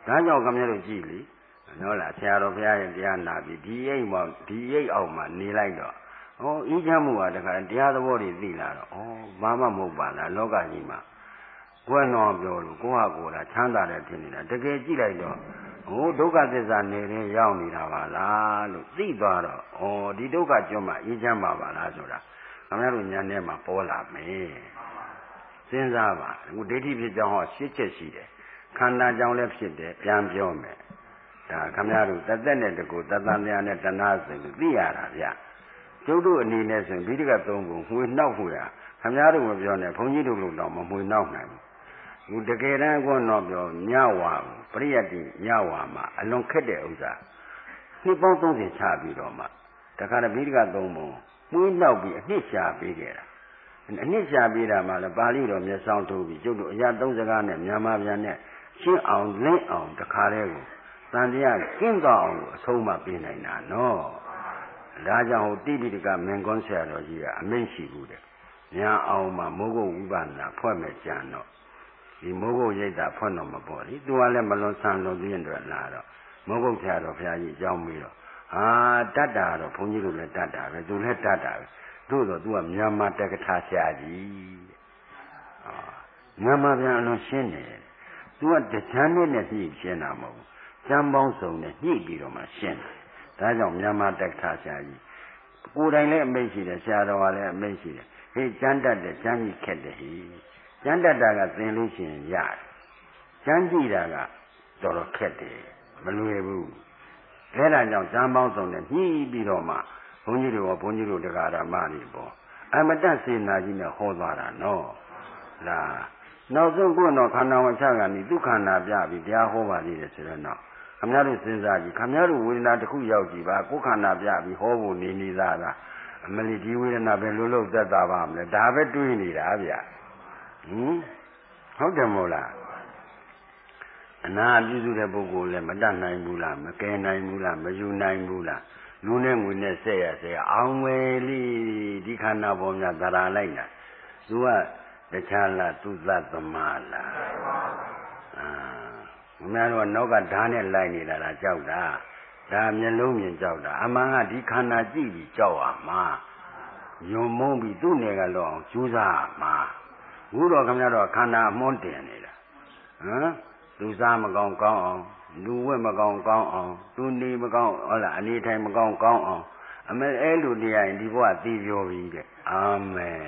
S2: ဒါကြောင့်ခင်ဗျားတို့ကြည့်လေနော်လားဆရာတော်ဘုရားရဲ့တရားနာပြီးဒီအိမ်မှာဒီအိမ်အောင်မှာနေလိုက်တော့ဩအေးချမ်းမှုကတခါတရားသဘောတွေသိလာတော့ဩဘာမှမဟုတ်ပါလားလောကကြီးမှာကိုယ်တော်ပြောလို့ကိုယ့်ဟာကိုယ်ကချမ်းသာတယ်ဖြစ်နေတာတကယ်ကြည့်လိုက်တော့ဟိုဒုက္ခသစ္စာနေရင်ရောက်နေတာပါလားလို့သိသွားတော့ဩဒီဒုက္ခကျွမ်းမှာအေးချမ်းပါပါလားဆိုတာခင်ဗျားတို့ဉာဏ်ထဲမှာပေါ်လာမယ်စဉ်းစားပါအခုဒိဋ္ဌိဖြစ်ကြောင်းဟောရှင်းချက်ရှိတယ်ခန္ဓာကြောင့်လည်းဖြစ်တယ်ပြန်ပြောမယ်ဒါခင်ဗျားတို့တသက်နဲ့တကူတသံများနဲ့တဏှာဆိုလို့သိရတာဗျကျုပ်တို့အနေနဲ့ဆိုရင်ဘိဓိကသုံးပုံငွေနှောက်ဖို့ရခင်ဗျားတို့မပြောနဲ့ဘုန်းကြီးတို့လို့တော့မမွေနှောက်နိုင်ဘူးဒီတကယ်တမ်းကောတော့ပြောညဝါပရိယတ်တိညဝါမှာအလွန်ခက်တဲ့ဥစ္စာနှစ်ပေါင်းသုံးဆယ်ချပြီးတော့မှတခါတည်းဘိဓိကသုံးပုံမွေးနှောက်ပြီးအနှစ်ရှာပေးခဲ့တာအနှစ်ရှာပေးတာမှလည်းပါဠိတော်မျက်စောင်းထိုးပြီးကျုပ်တို့အရာသုံးစကားနဲ့မြန်မာပြန်နဲ့ရှင်းအောင်လင်းအောင်တခါတည်းကိုတန်တရားကျင့်သွားအောင်အဆုံးမပေးနိုင်တာနော်ဒါကြောင့်ဟိုတိပိဋကမင်္ဂွန်းဆရာတော်ကြီးကအမိန့်ရှိဘူးတဲ့ညာအောင်မှာမိုးကုတ်ဝိပဿနာဖွဲ့မဲ့ကြံတော့ဒီမိုးကုတ်ရိပ်သာဖွင့်တော့မပေါ်လေသူကလည်းမလွန်ဆန်လွန်ပြင်းတော့လာတော့မိုးကုတ်ဆရာတော်ဘုရားကြီးအကြောင်းပြီးတော့ဟာတတ်တာတော့ဘုန်းကြီးတို့လည်းတတ်တာပဲသူလည်းတတ်တာပဲတို့တော့သူကမြန်မာတက္ကထာဆရာကြီးဟာမြန်မာပြန်အလွန်ရှင်းတယ်သူကတချမ်းနဲ့နဲ့ညှိရှင်းတာမဟုတ်ဘူးကျမ်းပေါင်းစုံနဲ့ညှိပြီးတော့မှရှင်းတယ်ဒါကြောင့်မြန်မာတက္ကထာဆရာကြီးကိုယ်တိုင်လည်းအမိန့်ရှိတယ်ဆရာတော်ကလည်းအမိန့်ရှိတယ်ဟေးကျမ်းတတ်တယ်ကျမ်းကြီးခက်တယ်ဟိကျမ်းတတ်တာကသင်လို့ရှိရင်ရတယ်ကျမ်းကြည့်တာကတော်တော်ခက်တယ်မလွယ်ဘူးအဲဒါကြောင့်ကျမ်းပေါင်းစုံနဲ့ညှိပြီးတော့မှဘုန်းကြီးတို့ကဘုန်းကြီးတို့တရားဓမ္မတွေပေါ့အမတတ်စေနာကြီးနဲ့ဟောသွားတာနော်လားနောက်ဆုံးကိုယ်တော်ခန္ဓာဝင်ချကနေဒုက္ခနာပြပြီးတရားဟောပါလိမ့်တယ်ဆိုတော့နော်ခမည်းတော်စဉ်းစားကြည့်ခမည်းတော်ဝေဒနာတစ်ခုရောက်ကြည့်ပါကိုယ်ခန္ဓာပြပြီးဟောဖို့နေနေသားလားအမလီဒီဝေဒနာပဲလို့လို့သက်သာပါမလဲဒါပဲတွေးနေတာဗျဟင်ဟုတ်တယ်မို့လားအနာပြုစုတဲ့ပုဂ္ဂိုလ်လည်းမတတ်နိုင်ဘူးလားမကယ်နိုင်ဘူးလားမယူနိုင်ဘူးလားလူနဲ့ငွေနဲ့ဆက်ရဆက်ရအောင်ဝယ်လိဒီခန္ဓာပေါ်များသရာလိုက်တာသူကတခြားလားသူသသမားလားအာမများတော့နောက်ကဓာတ်နဲ့လိုက်နေတာလားကြောက်တာဒါမျက်လုံးမြင်ကြောက်တာအမှန်ကဒီခန္ဓာကြည့်ပြီးကြောက်ရမှာယုံမုန်းပြီးသူ့နယ်ကလောအောင်ကြိုးစားရမှာဘုရောခင်ဗျားတော့ခန္ဓာအမွန်းတင်နေတာဟမ်သူစားမကောင်းကောင်းအောင်လူဝက်မကောင်းကောင်းအောင်သူနေမကောင်းဟုတ်လားအနေထိုင်မကောင်းကောင်းအောင်အမေအဲလိုတရားရင်ဒီဘဝသိပြောပြီတဲ့အာမင်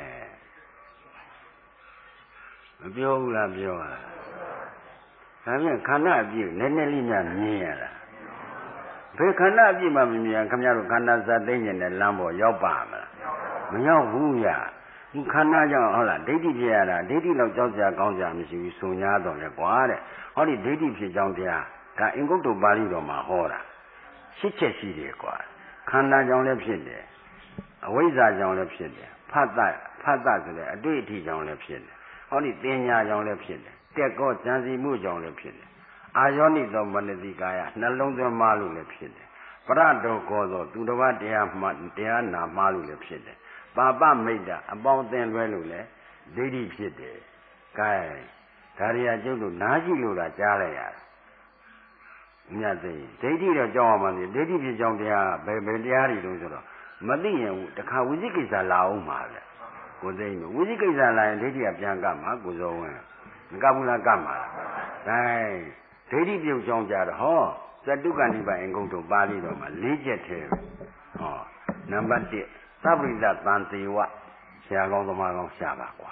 S2: မပြောဘူးလားပြောတာဒါပြန်ခန္ဓာအပြည့်နည်းနည်းလေးများမြင်ရတာဘယ်ခန္ဓာအပြည့်မှမမြင်ခင်ဗျားတို့ခန္ဓာဇာသိဉ္ဇဉ်နဲ့လမ်းပေါ်ရောက်ပါမလားမရောက်ဘူးရဒီခန္ဓာကြောင့်ဟုတ်လားဒိဋ္ဌိဖြစ်ရတာဒိဋ္ဌိလောက်ကြောက်ကြကောင်းကြမရှိဘူးစုံညာတော့လေကွာတဲ့ဟောဒီဒိဋ္ဌိဖြစ်ကြောင်းတရားဒါအင်္ဂုတ္တပါဠိတော်မှာဟောတာရှစ်ချက်ရှိတယ်ကွာခန္ဓာကြောင့်လည်းဖြစ်တယ်အဝိဇ္ဇာကြောင့်လည်းဖြစ်တယ်ဖတ်တဖတ်တဆိုတဲ့အတွေ့အထိကြောင့်လည်းဖြစ်တယ်ဟောဒီတင်ညာကြောင့်လည်းဖြစ်တယ်တက်ကောကြံစီမှုကြောင့်လည်းဖြစ်တယ်အာယောနိသောမနတိကာယနှလုံးသွင်းမှလို့လည်းဖြစ်တယ်ပရတောကောသောသူတစ်ပါးတရားမှတရားနာမှလို့လည်းဖြစ်တယ်ပါပမိတ်တာအပေါင်းအသင်းလွဲလို့လည်းဒိဋ္ဌိဖြစ်တယ်ကဲဒါရီယာကျုပ်တို့နားကြည့်လို့သာကြားလိုက်ရတယ်မြတ်သိဒိဋ္ဌိတော့ကြောက်ရမှန်းဒိဋ္ဌိဖြစ်ကြောင်းတရားဘယ်ဘယ်တရားတွေလို့ဆိုတော့မသိရင်တခါဝိသိကိစ္စလာအောင်ပါဗျကိုသိရင်ဝိသိကိစ္စလာရင်ဒိဋ္ဌိကပြန်ကမှာကိုစောဝင်မကဘူးလားကမှာလားဒါဒိဋ္ဌိပြုတ်ကြောင်းကြတော့ဟောသတ္တုကဏိပါအင်္ဂုတ္တပါဠိတော်မှာလေးချက်ထဲဟောနံပါတ်တစ်သဗ္ဗိတသံသေဝဆရာကောင်းသမားကောင်းရှာပါကွာ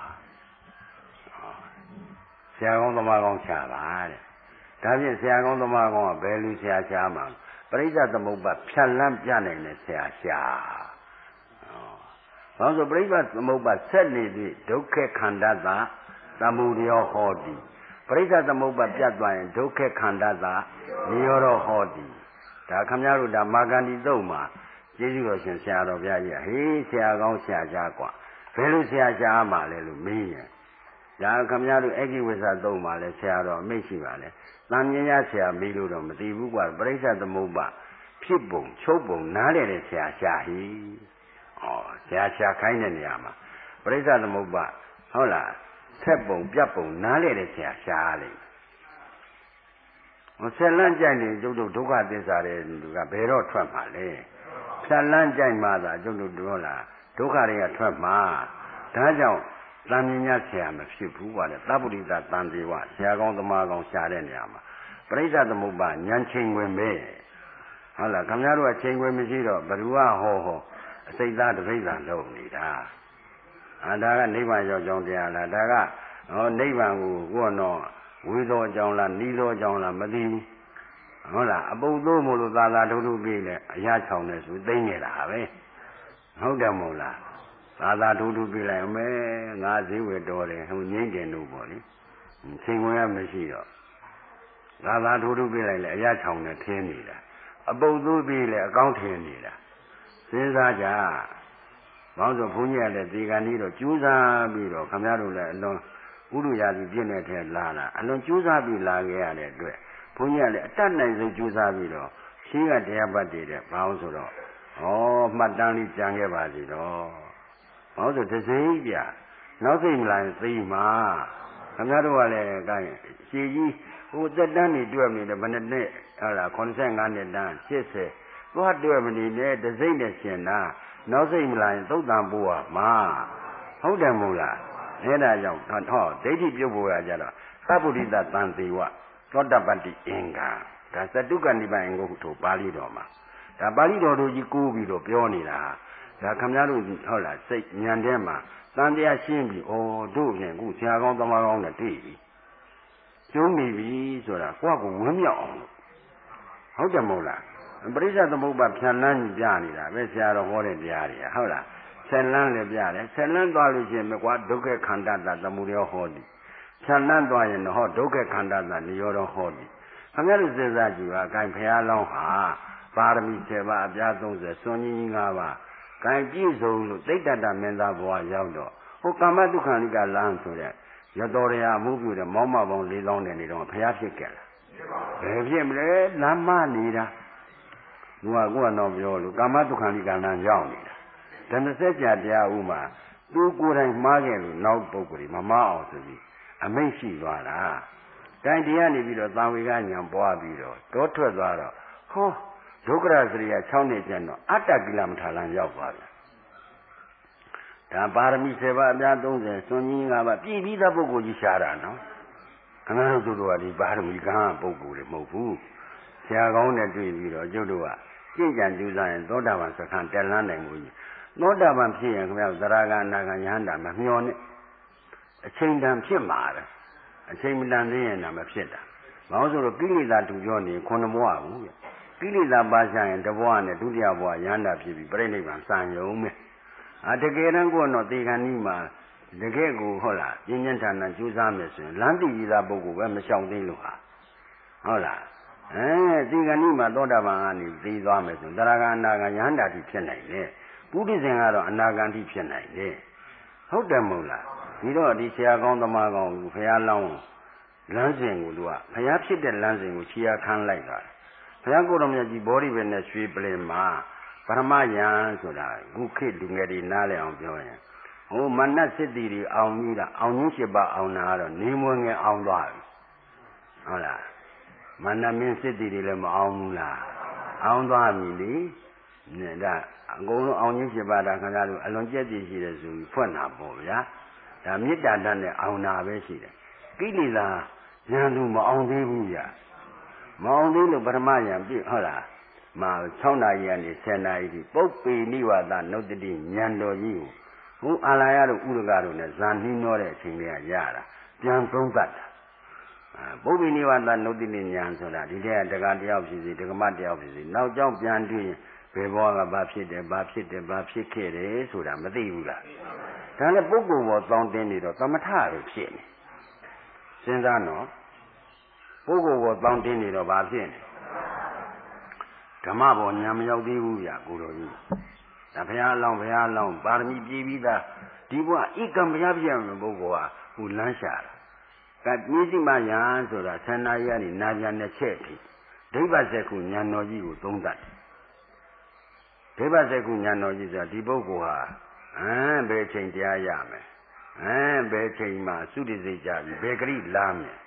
S2: ဆရာကောင်းသမားကောင်းရှာပါတဲ့ဒါဖြင့်ဆရာကောင်းသမားကောင်းကဘယ်လူဆရာရှာမှာပရိစ္ဆသမုပ္ပါဖြတ်လန်းပြနိုင်တဲ့ဆရာရှာဟောဘာလို့ပရိစ္ဆသမုပ္ပါဆက်နေပြီဒုက္ခခန္ဓာသာသမုဒယောဟောတိပရိစ္ဆသမုပ္ပါပြတ်သွားရင်ဒုက္ခခန္ဓာသာနိရောဓဟောတိဒါခမည်းတော်ဒါမာဂန္ဒီတုတ်မှာကျေးဇူးတော်ရှင်ဆရာတော်ဘုရားကြီးဟေးဆရာကောင်းဆရာရှားกว่าဘယ်လိုဆရာရှားမှာလဲလို့မေးရင်ဒါခမည်းတော်အဂိဝိဇ္ဇတုံးမှာလဲဆရာတော်အမိတ်ရှိပါလေတန်မြင်ရဆရာမေးလို့တော့မသိဘူးกว่าပရိစ္ဆသမုပ္ပါဖြစ်ပုံချုပ်ပုံနားလည်တဲ့ဆရာရှားဟိဩဆရာရှားခိုင်းတဲ့နေရာမှာပရိစ္ဆသမုပ္ပါဟုတ်လားဆက်ပုံပြတ်ပုံနားလည်တဲ့ဆရာရှားလိမ့်ဩဆက်လန့်ကြိုက်နေကျုပ်တို့ဒုက္ခသစ္စာတဲ့လူကဘယ်တော့ထွက်မှာလဲဖြတ်လန့်ကြိုက်မှသာကျုပ်တို့ပြောလားဒုက္ခတွေကထွက်မှာဒါကြောင့်တန်မြညာဆရာမဖြစ်ဘူးပါလေသဗ္ဗုဒိတတန်သေးဝဆရာကောင်းသမားကောင်းရှာတဲ့နေရာမှာပရိစ္ဆသမုပ္ပါဉာဏ်ချိန်ဝင်ပဲဟုတ်လားခင်ဗျားတို့ကချိန်ဝင်မရှိတော့ဘ누구ကဟောဟောအစိတ်သားတပိဿာလုံးနေတာအာဒါကနိဗ္ဗာန်ရောက်ကြောင်းတရားလားဒါကဟောနိဗ္ဗာန်ကိုကိုယ်တော့ဝေသောအကြောင်းလားနီးသောအကြောင်းလားမသိဘူးဟုတ်လားအပုပ်သိုးမို့လို့သာသာဒုဒုပြေးလဲအရာချောင်းနေဆိုသိနေတာပဲဟုတ်တယ်မို့လားသာသာဒုဒုပြေးလိုက်အမဲငါဈေးဝယ်တော်တယ်ဟိုငိမ့်တယ်လို့ပေါ့လေချိန်ဝင်ရမရှိတော့သာသာဒုဒုပြေးလိုက်လဲအရာချောင်းနေထင်းနေတာအပုပ်သိုးပြေးလဲအကောင်းထင်းနေတာစဉ်းစားကြဘောင်းဆိုဘုန်းကြီးကလည်းဒီကနေ့တော့ကျူးစားပြီးတော့ခမရတို့လည်းအလွန်ဥဒုရာစီပြည့်နေတဲ့လာလာအလွန်ကျူးစားပြီးလာခဲ့ရတဲ့အတွက်ဘုန်းကြီးကလည်းအတတ်နိုင်ဆုံးကျူးစားပြီးတော့ရှင်းကတရားပတ်တည်တဲ့ဘောင်းဆိုတော့ဩမှတ်တမ်းလေးကြံခဲ့ပါစီတော့ဘောင်းဆိုတစ်စိမ့်ပြနောက်စိတ်မလားသိမှာခမရတို့ကလည်းအဲရှည်ကြီးဟိုသက်တမ်းနေတွေ့နေတယ်ဘယ်နှစ်နှစ်ဟဲ့လားခုနှစ်ငါးနှစ်တန်းရှစ်ဆယ်သွားတွေ့မနေနဲ့တစ်စိမ့်နဲ့ရှင်တာနောက်စိတ်မလားသုတ်တံပိုးอ่ะမှာဟုတ်တယ်မို့လားအဲ့ဒါကြောင့်ဟောဒိဋ္ဌိပြုတ်ပေါ်ရကြတော့သဗ္ဗုဒိတတန်သေးဝသောတပတ္တိအင်္ဂါဒါသတုကနိဗ္ဗာန်ကိုထိုပါဠိတော်မှာဒါပါဠိတော်တို့ကြီးကိုးပြီးတော့ပြောနေတာဒါခမည်းတော်ဟုတ်လားစိတ်ဉာဏ်ထဲမှာတန်တရားရှင်းပြီးဩတို့ဖြင့်ခုဆရာကောင်းသမားကောင်းနဲ့တွေ့ပြီကျုံးနေပြီဆိုတာကိုယ့်ကိုဝန်းမြောက်အောင်ဟုတ်တယ်မို့လားပရိစ္ဆသမုပ္ပါဖြန့်လန်းပြနေတာပဲဆရာတော်ဟောတဲ့တရားတွေဟုတ်လားဆက်လန်းလည်းပြတယ်ဆက်လန်းသွားလို့ရှိရင်မကွာဒုက္ခခန္ဓာတသမုဒယောဟောတိဖြန့်လန်းသွားရင်တော့ဒုက္ခခန္ဓာတနိရောဓဟောတိခင်ဗျားတို့စဉ်းစားကြည့်ပါအကိုင်ဖရာလောင်းဟာပါရမီဆယ်ပါးအပြားသုံးဆယ်စွန့်ကြီးငါးပါးဂိုင်ပြည့်စုံလို့သိတ္တတမင်းသားဘဝရောက်တော့ဟိုကာမတုခန္ဓိကလမ်းဆိုတဲ့ရတော်ရအမှုပြုတဲ့မောင်းမပေါင်းလေးလောင်းတဲ့နေတော့ဖရာဖြစ်ကြလားဘယ်ဖြစ်မလဲလမ်းမနေတာဘုရားကတော့ပြောလို့ကာမတုခန္ဓိကလမ်းရောက်နေတာဓမ္မစကြာတရားဥမှာသူကိုယ်တိုင်မှားခဲ့လို့နောက်ပုဂ္ဂိုလ်မမှားအောင်ဆိုပြီးအမိန့်ရှိသွားတာတိုင်တရားနေပြီးတော့သာဝေကညာပွားပြီးတော့တောထွက်သွားတော့ဟောဒုက္ခရစရိယ၆နှစ်ကျန်တော့အတ္တကိလမထာလံရောက်သွားတယ်ဒါပါရမီဆယ်ပါးအပြားသုံးဆယ်စွန့်ကြီးငါးပါးပြည်ပြီးသားပုဂ္ဂိုလ်ကြီးရှားတာနော်ခဏတို့တို့ကဒီပါရမီကံပုဂ္ဂိုလ်တွေမဟုတ်ဘူးဆရာကောင်းနဲ့တွေ့ပြီးတော့ကျုပ်တို့ကကျင့်ကြံကြိုးစားရင်သောတာပန်စခန်းတက်လန်းနိုင်မှုကြီးသောတာပန်ဖြစ်ရင်ခင်ဗျာသရဂအနာဂယဟန္တာမမျောနဲ့အချိန်တန်ဖြစ်မှာပဲအချိန်မတန်သေးရင်တော့မဖြစ်တာဘာလို့ဆိုတော့ကိလေသာတူပြောနေခုနှစ်ဘဝဘူးကိလေသာပါချရင်တဘဝနဲ့ဒုတိယဘဝယဟန္တာဖြစ်ပြီးပြိဋိဘံစံရုံပဲအတကယ်တမ်းကိုတော့တေခဏီမှာတကယ်ကိုဟုတ်လားပြင်းပြင်းထန်ထန်ကြိုးစားမယ်ဆိုရင်လမ်းတိကြီးသားပုဂ္ဂိုလ်ပဲမရှောင်သေးလို့ဟာဟုတ်လားအဲဒီကနေ့မှာသောတာပန်ကနေသိသွားမယ်ဆိုတရားကအနာဂံယဟန္တာတိဖြစ်နိုင်တယ်ပုရိသင်ကတော့အနာဂံတိဖြစ်နိုင်တယ်ဟုတ်တယ်မဟုတ်လားဒီတော့ဒီဆရာကောင်းသမားကောင်းဘုရားလောင်းလမ်းစဉ်ကိုသူကဘုရားဖြစ်တဲ့လမ်းစဉ်ကိုခြေရခမ်းလိုက်တာဘုရားကိုယ်တော်မြတ်ကြီးဘောဓိပဲနဲ့ရွှေပလင်မှာပရမယံဆိုတာခုခေတ်လူငယ်တွေနားလည်အောင်ပြောရင်ဟိုမနတ်စစ်တီတွေအောင်ကြီးတာအောင်ကြီးရှိပါအောင်နာတော့နေမွေငယ်အောင်သွားပြီဟုတ်လားမန္တမင်းစစ်တီတွေလည်းမအောင်ဘူးလားအောင်သွားပြီလေနဲ့ဒါအကုန်လုံးအောင်ကြီးဖြစ်ပါတာခင်ဗျားတို့အလွန်ကြက်ကြည်ရှိတယ်ဆိုပြီးဖွင့်တာပေါ့ဗျာဒါမေတ္တာတတ်နဲ့အောင်တာပဲရှိတယ်ကိလေသာဉာဏ်သူမအောင်သေးဘူးဗျာမအောင်သေးလို့ပထမဉာဏ်ပြည့်ဟုတ်လားမှာ၆နာရီကနေ၁၀နာရီထိပုပ္ပေနိဝါဒနုတ္တိဉာဏ်တော်ကြီးကိုဟိုအာလာယတို့ဥရကတို့နဲ့ဇာနှီးနှောတဲ့အချိန်လေးကရတာပြန်သုံးသတ်တာပုပ္ပိနိဝါဒနုတ္တိဉာဏ်ဆိုတာဒီတည်းကတက္ကတယောက်ဖြစ်စီတက္ကမတယောက်ဖြစ်စီနောက်ကြောင်းပြန်တွေ့ရင်ဘယ်ဘောကဘာဖြစ်တယ်ဘာဖြစ်တယ်ဘာဖြစ်ခဲ့တယ်ဆိုတာမသိဘူးလားဒါနဲ့ပုဂ္ဂိုလ်ပေါ်တောင်းတင်းနေတော့သမထပဲဖြစ်နေစဉ်းစားနော်ပုဂ္ဂိုလ်ပေါ်တောင်းတင်းနေတော့ဘာဖြစ်နေဓမ္မပေါ်ဉာဏ်မရောက်သေးဘူးဗျာကိုတော်ကြီးဒါဘုရားလောင်းဘုရားလောင်းပါရမီပြည့်ပြီးသားဒီဘုရားဣကံဘုရားပြည့်တဲ့ပုဂ္ဂိုလ်ဟာဟိုလမ်းရှာတာကတိစိမယံဆိုတာဆန္ဒရည်နာပြန်တဲ့ချက်ထိဒိဗ္ဗစက္ခုဉာဏ်တော်ကြီးကိုသုံးတတ်ဒိဗ္ဗစက္ခုဉာဏ်တော်ကြီးဆိုတာဒီပုဂ္ဂိုလ်ဟာဟမ်ဘယ်ချိန်တရားရမယ်ဟမ်ဘယ်ချိန်မှာသုတိစိတ်ကြပြီဘယ်ဂရိလာမယ်ဟ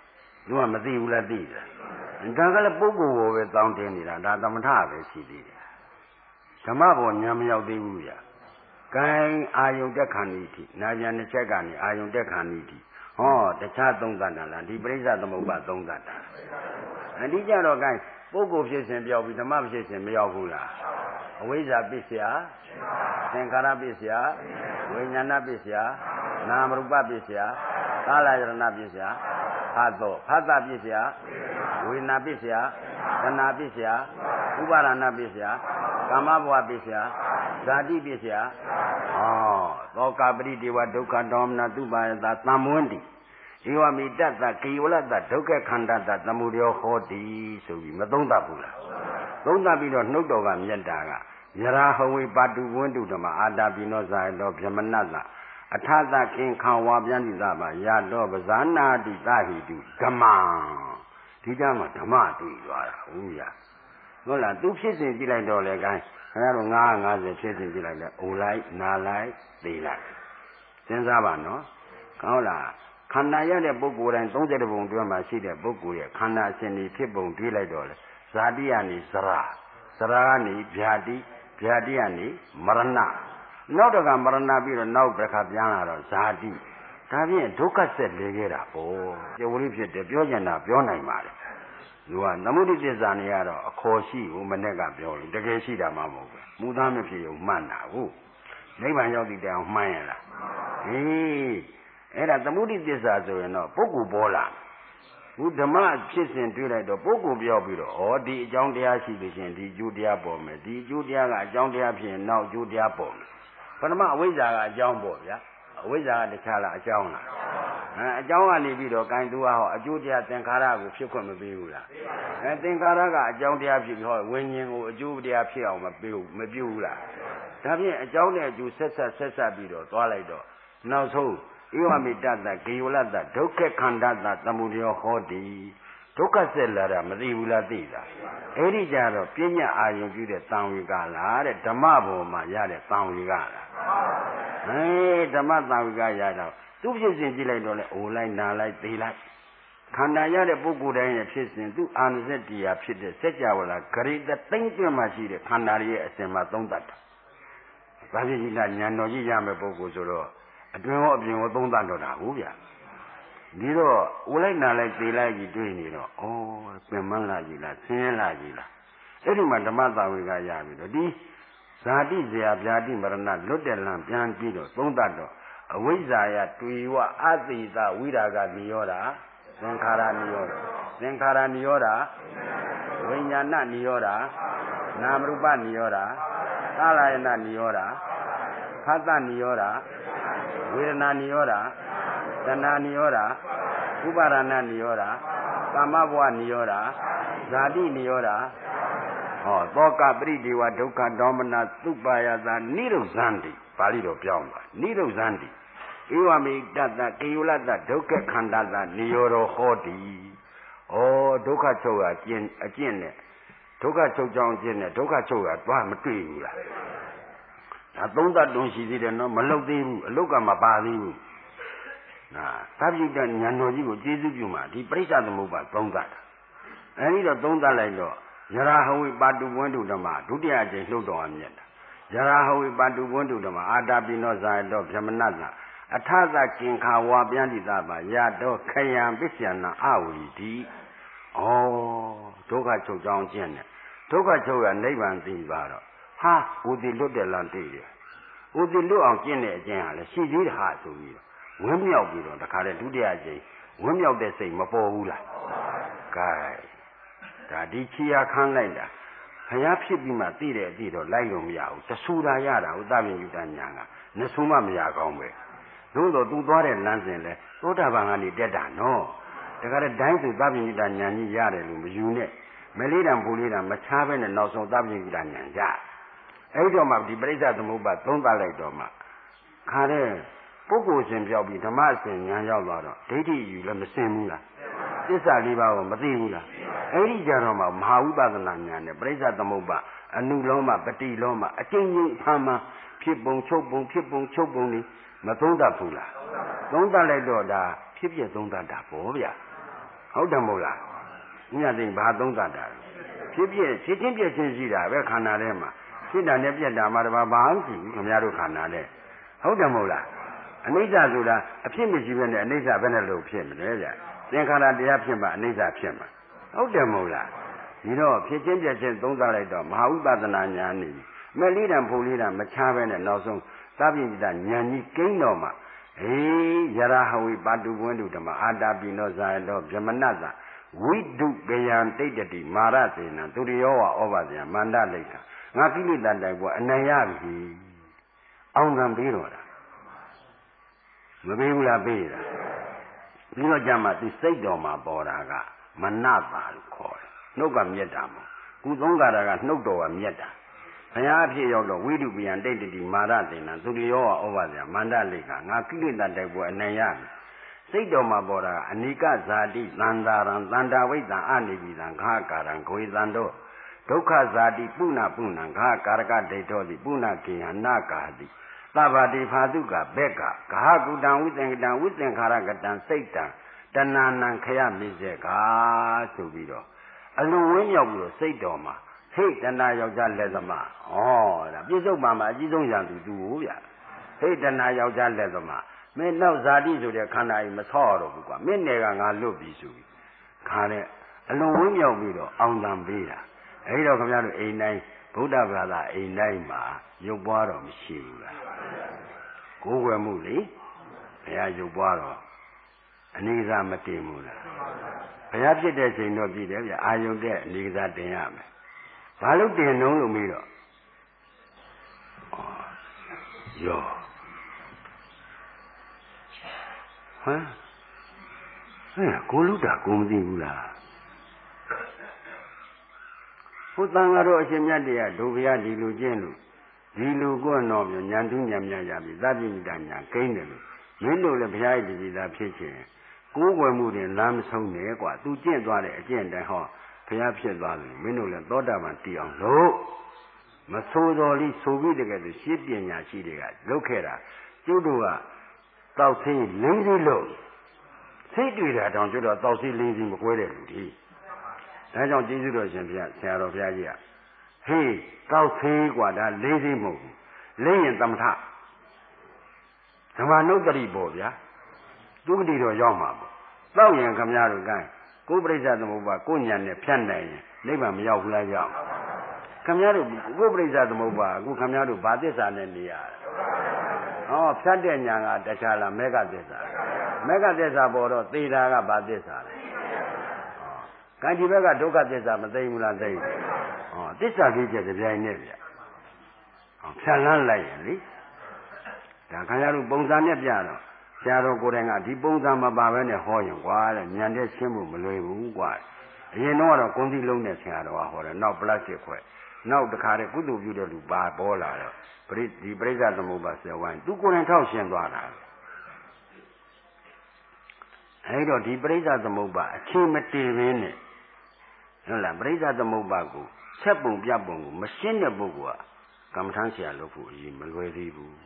S2: သူကမသိဘူးလားသိတယ်ဒါကလည်းပုဂ္ဂိုလ်ကိုပဲတောင်းတင်းနေတာဒါသမထပဲရှိသေးတယ်ဓမ္မဘောညာမရောက်သေးဘူးဗျာကံအာယုန်တက်ခဏီတိနာညာနှစ်ချက်ကနေအာယုန်တက်ခဏီတိဟောတခြားသုံးသတ်တာလားဒီပရိစ္ဆသမုပ္ပါသုံးသတ်တာအတိကြတော့ကဲပုဂ္ဂိုလ်ဖြစ်စဉ်ပြောပြီးဓမ္မဖြစ်စဉ်မရောက်ဘူးလားအဝိဇ္ဇာပစ္စယသင်္ခါရပစ္စယဝိညာဏပစ္စယနာမရူပပစ္စယကာလယရဏပစ္စယဖတ်တော့ဖတ်တာပစ္စယဝေနာပစ္စယသနာပစ္စယဥပါဒနာပစ္စယကာမဘဝပစ္စယဇာတိပစ္စယဟောသောကပရိဒေဝဒုက္ခဒေါမနတုပါယတာသံဝန္တိဧဝမိတ္တကေဝလတ္တဒုက္ခခန္ဓာတသမုဒယောဟောတိဆိုပြီးမသုံးသပ်ဘူးလားသုံးသပ်ပြီးတော့နှုတ်တော်ကမြတ်တာကယရာဟဝေပါတုဝန္တုဓမ္မအာတာပိနောဇာတောဗြဟ္မဏတ္တအထသခင်ခံဝါပြန်တိသပါယတောပဇာနာတိသဟိတုဓမ္မဒီကြမှာဓမ္မတွေ့သွားတာဟုတ်ရဟုတ်လားသူဖြစ်စဉ်ကြည့်လိုက်တော့လေကိုင်းခင်ဗျားတို့950ဖြစ်စဉ်ကြည့်လိုက်လဲအိုလိုက်နာလိုက်သိလိုက်စဉ်းစားပါနော်ဟုတ်လားခန္ဓာရတဲ့ပုဂ္ဂိုလ်တိုင်း၃၁ပုံတွဲမှာရှိတဲ့ပုဂ္ဂိုလ်ရဲ့ခန္ဓာအစဉ်ဒီဖြစ်ပုံတွေးလိုက်တော့လေဇာတိကနေစရာစရာကနေဗျာတိဗျာတိကနေမရဏနောက်တကမရဏပြီးတော့နောက်တစ်ခါပြန်လာတော့ဇာတိဒါဖြင့်ဒုက္ခဆက်လေခဲ့တာပေါ့ကျော်ဝလိဖြစ်တယ်ပြောကြတာပြောနိုင်ပါလေသူကသမုဒိသစ္စာနေရတော့အခေါ်ရှိဘူးမနဲ့ကပြောလို့တကယ်ရှိတာမှမဟုတ်ဘူးမူသားမဖြစ်ရုံမှန်တာဟုတ်နိဗ္ဗာန်ရောက်တဲ့အောင်မှန်ရလားဟေးအဲ့ဒါသမုဒိသစ္စာဆိုရင်တော့ပုဂ္ဂိုလ်ပေါ်လာဘုဓမ္မဖြစ်စဉ်တွေ့လိုက်တော့ပုဂ္ဂိုလ်ပြောပြီးတော့ဩဒီအကြောင်းတရားရှိလို့ရှင်ဒီအကျိုးတရားပေါ်မယ်ဒီအကျိုးတရားကအကြောင်းတရားဖြစ်ရင်နောက်အကျိုးတရားပေါ်မယ်ပထမအဝိဇ္ဇာကအကြောင်းပေါ့ဗျာအဝိဇ္ဇာကတခြားလားအကြောင်းလားအဲအကြောင်းကနေပြီးတော့ကိုင်သူကဟောအကျိုးတရားသင်္ခါရကိုဖြစ်ခွင့်မပေးဘူးလားအဲသင်္ခါရကအကြောင်းတရားဖြစ်ပြီးဟောဝိညာဉ်ကိုအကျိုးတရားဖြစ်အောင်မပေးဘူးမပြုဘူးလားဒါဖြင့်အကြောင်းနဲ့အကျိုးဆက်ဆက်ဆက်ဆက်ပြီးတော့သွားလိုက်တော့နောက်ဆုံးဧဝမိတ္တကေဝလတ္တဒုက္ခခန္ဓာတသမုဒယောဟောတိဒုက္ခဆက်လာတာမသိဘူးလားသိတာအဲ့ဒီကြတော့ပညာအာယုံပြုတဲ့တံဝေကလားတဲ့ဓမ္မဘောမှာရတဲ့တံဝေကလားဟေးဓမ္မတံဝေကရတော့သူဖြစ်စဉ်ကြည့်လိုက်တော့လေအိုလိုက်နာလိုက်သိလိုက်ခန္ဓာရတဲ့ပုဂ္ဂိုလ်တိုင်းရဲ့ဖြစ်စဉ်သူအာနစက်တရားဖြစ်တဲ့စัจ java လာဂရိတသိမ့်ပြမှရှိတဲ့ခန္ဓာရဲ့အစဉ်မှာသုံးတတ်တာဘာဖြစ်ကြီးလားဉာဏ်တော်ကြီးရမယ်ပုဂ္ဂိုလ်ဆိုတော့အတွင်းရောအပြင်ရောသုံးသတ်တော့တာဟုတ်ဗျာဒီတော့ဦးလိုက်နာလိုက်သိလိုက်ကြီးတွေ့နေတော့ဩပြင်မလာကြီးလားဆင်းရဲလာကြီးလားအဲ့ဒီမှာဓမ္မသာဝေကရပြီတော့ဒီဇာတိဇရာဗျာတိမရဏလွတ်တဲ့လံပြန်ပြီးတော့သုံးသတ်တော့အဝိဇ္ဇာယတွေ့ဝအသိသဝိရာဂနိရောဓသင်္ခါရနိရောဓသင်္ခါရနိရောဓဝိညာဏနိရောဓနာမရူပနိရောဓသာလယနာနိရောဓဖသနိရောဓဝေဒနာနိရောဓတဏှာနိရောဓဥပါဒနာနိရောဓကာမဘဝနိရောဓဇာတိနိရောဓဟောသောကပရိဒေဝဒုက္ခဒေါမနသုပါယသာနိရုဇန္တိပါဠိတော်ပြောင်းပါနိရုဇန္တိဧဝမိတ္တကေယလတ္တဒုက္ခခန္ဓာသာနိရောဓဟောတိဩဒုက္ခချုပ်ရကျင့်အကျင့်နဲ့ဒုက္ခချုပ်ကြောင်းအကျင့်နဲ့ဒုက္ခချုပ်ရသွားမတွေ့ဘူးလားဒါသုံးသတ်တွန်းရှိသေးတယ်နော်မလုတ်သေးဘူးအလုတ်ကမပါသေးဘူးနာသဗ္ဗိတဉာဏ်တော်ကြီးကိုကျေးဇူးပြုမှဒီပရိစ္ဆသမုပ္ပါသုံးသတ်တာအဲဒီတော့သုံးသတ်လိုက်တော့ယရာဟဝိပါတုဝန္တုဓမ္မဒုတိယအကျင့်လှုပ်တော်အမြတ်တာယရာဟဝိပါတုဝန္တုဓမ္မအာတာပိနောဇာတောဗြဟ္မဏတ္တအထသကင်္ခာဝါပြန်တိသပါယတောခယံပစ္စယနာအဝိတိဩဒုက္ခချုပ်ကြောင်းကျင့်တယ်ဒုက္ခချုပ်ရနိဗ္ဗာန်သိပါတော့ဟာဥဒိလွတ်တယ်လားတွေ့တယ်ဥဒိလွတ်အောင်ကျင့်တဲ့အကျင့်ဟာလည်းရှိသေးတယ်ဟာဆိုပြီးတော့ဝင်းမြောက်ပြီးတော့တခါတည်းဒုတိယအကျင့်ဝင်းမြောက်တဲ့စိတ်မပေါ်ဘူးလားကဲဒါဒီချီယာခန်းလိုက်တာခရဖြစ်ပြီးမှသိတဲ့အသိတော့လိုက်လို့မရဘူးတဆူတာရတာဥသဗ္ဗညုတညာကနဆူမှမရကောင်းပဲသို့တော့သူသွားတဲ့လမ်းစဉ်လဲသောတာပန်ကနေတက်တာနော်တခါတည်းတိုင်းသူသဗ္ဗညုတညာကြီးရတယ်လို့မယူနဲ့မလေးတံဘူလေးတံမချားပဲနဲ့နောက်ဆုံးသဗ္ဗညုတညာရအဲ့တော့မှဒီပရိစ္ဆသမုပ္ပါသုံးသတ်လိုက်တော့မှခါတဲ့ပုဂ္ဂိုလ်ရှင်ပြောက်ပြီးဓမ္မရှင်ဉာဏ်ရောက်သွားတော့ဒိဋ္ဌိယူလည်းမစင်ဘူးလားသစ္စာလေးပါးကိုမသိဘူးလားအဲ့ဒီကြတော့မှမဟာဝိပဿနာဉာဏ်နဲ့ပရိစ္ဆသမုပ္ပါအနုလောမပฏิလောမအကျဉ်းချင်းအမှန်ဖြစ်ပုံချုပ်ပုံဖြစ်ပုံချုပ်ပုံလေးမသုံးတတ်ဘူးလားသုံးတတ်လိုက်တော့ဒါဖြစ်ဖြစ်သုံးတတ်တာပေါ့ဗျာဟုတ်တယ်မို့လားညသိဘာသုံးသပ်တာဖြစ်ဖြစ်ဖြစ်ချင်းပြည့်ချင်းရှိတာပဲခန္ဓာထဲမှာဖြစ်တာနဲ့ပြက်တာမှတပါးဘာမှမရှိဘူးခင်ဗျားတို့ခန္ဓာနဲ့ဟုတ်တယ်မို့လားအနိစ္စဆိုတာအဖြစ်မရှိဘဲနဲ့အနိစ္စဘယ်နဲ့လို့ဖြစ်မလဲဗျသင်္ခါရတရားဖြစ်မှအနိစ္စဖြစ်မှာဟုတ်တယ်မို့လားဒီတော့ဖြစ်ချင်းပြည့်ချင်းသုံးသပ်လိုက်တော့မဟာဥပဒနာညာနေမဲ့လေးတံဖို့လေးတံမချဘဲနဲ့နောက်ဆုံးသဗ္ဗညတဉာဏ်ကြီးကိန်းတော်မှာဟေးယရဟဝိပါတုဝန္တုဓမ္မအာတာပိနောဇာယတောဗြဟ္မဏတဝိဒုပယံတိတ်တတိမာရစေနံသူရိယောဝဩဘာဇယမန္တလိက္ခငါကိလေသာတိုက်ပွဲအနံ့ရပြီအောင်ကံပြီးတော့တာမပေးဘူးလားပေးတာပြီးတော့ကြမှာသူစိတ်တော်မှာပေါ်တာကမနတာလို့ခေါ်တယ်နှုတ်ကမြက်တာမဟုတ်ကုသုံးကာတာကနှုတ်တော်ကမြက်တာဘုရားအဖြစ်ရောက်တော့ဝိတုပယံတိတ်တတိမာရစေနံသူရိယောဝဩဘာဇယမန္တလိက္ခငါကိလေသာတိုက်ပွဲအနံ့ရပြီစိတ်တော်မှာပေါ်တာအနိကဇာတိသန္တာရံသန္တာဝိတ္တံအနိပိသံခါကာရံဂဝေသံတောဒုက္ခဇာတိပုဏ္ဏပုဏ္ဏံခါကာရကဒိဋ္ဌောတိပုဏ္ဏကေဟနာကာတိသဗ္ဗတိဖာတုကဘက်ကဂဟကုတံဝိသင်္ကတံဝိသင်္ခါရကတံစိတ်တံတဏနံခယမိစေကာဆိုပြီးတော့အလွန်ဝင်းမြောက်ပြီးတော့စိတ်တော်မှာဟိတ်တဏယောက်ျားလက်သမားဩဒါပြစ္ဆုတ်ပါမှာအကြီးဆုံးရံသူသူဟိုဗျဟိတ်တဏယောက်ျားလက်သမားမင်းနောက်ဇာတိဆိုတဲ့ခန္ဓာကြီးမဆော့ရတော့ဘူးကွာမင်းနယ်ကငါလွတ်ပြီဆိုပြီးခါတဲ့အလွန်ဝင်းမြောက်ပြီးတော့အောင်တန်ပေးတာအဲဒီတော့ခင်ဗျားတို့အိမ်တိုင်းဗုဒ္ဓဘာသာအိမ်တိုင်းမှာရုပ်ပွားတော့မရှိဘူးလားကိုယ်ွယ်မှုလေဘုရားရုပ်ပွားတော့အနေစာမတင်ဘူးလားဘုရားဖြစ်တဲ့ချိန်တော့ပြည်တယ်ဗျအာယုန်တဲ့အနေစာတင်ရမယ်ဘာလို့တင်နှုံးလို့မေးတော့ယောဟမ်ဟဲ့ကိုလူတာကိုမသိဘူးလားဘုသံဃာတော်အရှင်မြတ်တရားဒုဗယဒီလူချင်းလို့ဒီလူကိုတော့ပြောဉာဏ်သူဉာဏ်မြတ်ရပြီသဗ္ဗညတဉာဏ်ကိန်းတယ်လို့မင်းတို့လည်းဘုရားရဲ့ဒီသာဖြစ်ခြင်းကိုးကွယ်မှုတွေလမ်းမဆုံးနဲ့ကွာသူကျင့်သွားတဲ့အကျင့်တိုင်းဟောဘုရားဖြစ်သွားပြီမင်းတို့လည်းသောတာပန်တည်အောင်လို့မဆိုးတော်လိဆိုပြီးတကယ်လို့ရှင်းပညာရှိတွေကလုပ်ခဲ့တာကျုပ်တို့ကတောက်သေးလင်းသေးလို့စိတ်တွေ့တာတောင်ကျတော့တောက်သေးလင်းသေးမကွဲတဲ့လူဒီဒါကြောင့်ကျေးဇူးတော်ရှင်ဘုရားဆရာတော်ဘုရားကြီးကဟေးတောက်သေးกว่าဒါလင်းသေးမဟုတ်ဘူးလင်းရင်သမထဓမ္မနုတ္တိပေါ့ဗျာဒုက္ခတိတော့ရောက်မှာပေါ့တောက်ရင်ခမများတို့ကကိုယ်ပရိစ္ဆသမုပ္ပါကိုညာနဲ့ဖြတ်နိုင်ရင်နိဗ္ဗာန်မရောက်ဘူးလားရောက်ခမများတို့ကိုယ်ပရိစ္ဆသမုပ္ပါအခုခမများတို့ဘာသစ္စာနဲ့နေရဟောဖြတ်တဲ့ညာကတခြားလားမေဃသစ္စာမေဃသစ္စာပေါ်တော့သေတာကဘာသစ္စာလဲကံဒီဘက်ကဒုက္ခသစ္စာမသိဘူးလားသိဘူးဟောသစ္စာကြီးချက်ကြပြိုင်နေဗျဟောဖြတ်လန်းလိုက်ရင်လေဒါခင်ဗျားတို့ပုံစံနဲ့ပြတော့ဆရာတော်ကိုယ်တိုင်ကဒီပုံစံမပါဘဲနဲ့ဟောရင်ကွာတဲ့ဉာဏ်နဲ့ရှင်းဖို့မလွယ်ဘူးကွာအရင်တော့ကတော့ကွန်စီလုံးနဲ့ဆရာတော်ကဟောတယ်နောက်ပလတ်တစ်ခွဲနောက်တခါတည်းကုသိုလ်ပြုတဲ့လူပါပေါ်လာတော့ပရိဒီပရိစ္ဆသမုပ္ပါဆရာဝိုင်းသူကိုယ်တိုင်ထောက်ရှင်းသွားတာအဲဒါဒီပရိစ္ဆသမုပ္ပါအချင်းမတည်ဘဲနဲ့ဟုတ်လားပရိစ္ဆသမုပ္ပါကိုဆက်ပုံပြပုံကိုမရှင်းတဲ့ပုဂ္ဂိုလ်ကကမ္မထမ်းဆရာလုပ်ဖို့အရင်မလွယ်သေးဘူး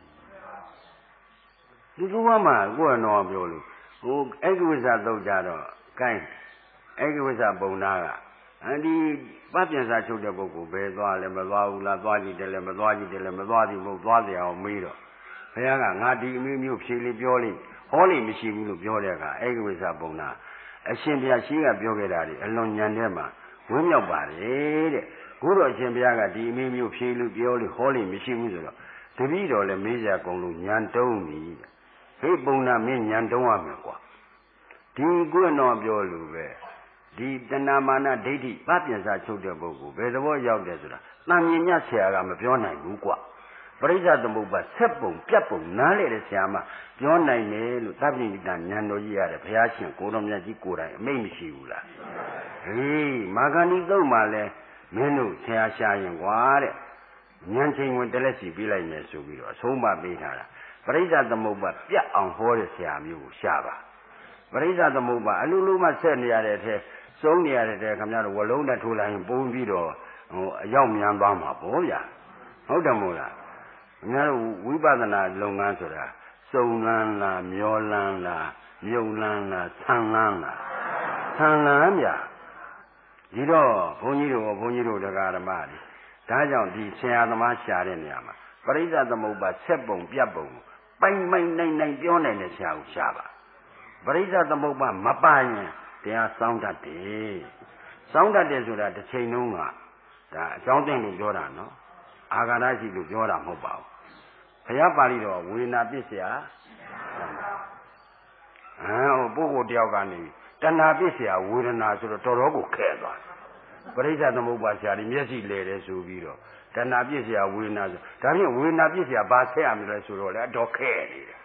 S2: ဒီကမှကိုယ်တော်ပြောလို့ဟိုဧကဝိဇ္ဇသုတ်ကြတော့ကိုင်းဧကဝိဇ္ဇပုံနာကအဒီပပြန်စာချုပ်တဲ့ပုဂ္ဂိုလ်ဘယ်သွားလဲမသွားဘူးလားသွားကြည့်တယ်လဲမသွားကြည့်တယ်လဲမသွားဘူးမဟုတ်သွားကြအောင်မေးတော့ဘုရားကငါဒီအမျိုးမျိုးဖြေလေးပြောလိဟောလိမရှိဘူးလို့ပြောတဲ့အခါဧကဝိဇ္ဇပုံနာအရှင်ဘုရားရှိကပြောခဲ့တာဒီအလွန်ဉာဏ်ထဲမှာဝင်းမြောက်ပါတယ်တဲ့ခုတော့အရှင်ဘုရားကဒီအမျိုးမျိုးဖြေလို့ပြောလို့ဟောလိမရှိဘူးဆိုတော့တပည့်တော်လည်းမေးကြကုန်လို့ဉာဏ်တုံးပြီဟေ့ပုံနာမင်းဉာဏ်တုံးရမယ်ကွာဒီကိုယ်တော်ပြောလို့ပဲဒီတဏမာနဒိဋ္ဌိပပြန်စာချုပ်တဲ့ပုဂ္ဂိုလ်ဘယ်သဘောရောက်တယ်ဆိုတာတန်မြင်ညဆရာကမပြောနိုင်ဘူးကွာပရိစ္ဆသမုပ္ပါဆက်ပုံပြတ်ပုံနားလေတဲ့ဆရာမပြောနိုင်တယ်လို့သဗ္ဗညတဉာဏ်တော်ကြီးရတယ်ဘုရားရှင်ကိုတော်မြတ်ကြီးကိုယ်တိုင်အမိန့်မရှိဘူးလားဟေးမာဂဏီသုံးမှာလဲမင်းတို့ဆရာရှာရင်ကွာတဲ့ဉာဏ်ချင်းဝင်တလက်စီပြီးလိုက်မယ်ဆိုပြီးတော့အဆုံးမပေးထားတာပရိစ္ဆသမုပ္ပါပြတ်အောင်ဟောတဲ့ဆရာမျိုးကိုရှာပါပရိစ္ဆသမုပ္ပါအလိုလိုမှဆက်နေရတဲ့အထဲစုံနေရတဲ့ထဲခင်ဗျားတို့ဝလုံးနဲ့ထိုးလိုက်ရင်ပုံပြီးတော့ဟိုအရောက်မြန်သွားမှာပေါ့ဗျာဟုတ်တယ်မို့လားခင်ဗျားတို့ဝိပဿနာလုပ်ငန်းဆိုတာစုံလန်းလားမျောလန်းလားမြုံလန်းလားဆန်းလန်းလားဆလန်းဗျာဒီတော့ဘုန်းကြီးတို့ဘုန်းကြီးတို့တရားဓမ္မတွေဒါကြောင့်ဒီဆရာသမားရှာတဲ့နေရာမှာပရိစ္ဆသမုပ္ပါဆက်ပုံပြတ်ပုံပိုင်ပိုင်နိုင်နိုင်ပြောနိုင်တဲ့ဆရာကိုရှာပါပရိစ္ဆသမုပ္ပါမပါရင်တရားစောင့်တတ်တယ်စောင့်တတ်တယ်ဆိုတာတစ်ချိန်လုံးကဒါအကြောင်းသိလို့ပြောတာနော်အာဃာတရှိလို့ပြောတာမဟုတ်ပါဘူးဘုရားပါဠိတော်ဝေဒနာပစ္စယဟမ်ပုဂ္ဂိုလ်တယောက်ကနေတဏှာပစ္စယဝေဒနာဆိုတော့တော်တော်ကိုခဲသွားပရိစ္ဆသမုပ္ပါဆရာဒီမျက်စိလဲတယ်ဆိုပြီးတော့တဏှာပစ္စယဝေဒနာဆိုဒါဖြင့်ဝေဒနာပစ္စယဘာဆက်ရမလဲဆိုတော့လေအတော်ခဲနေတယ်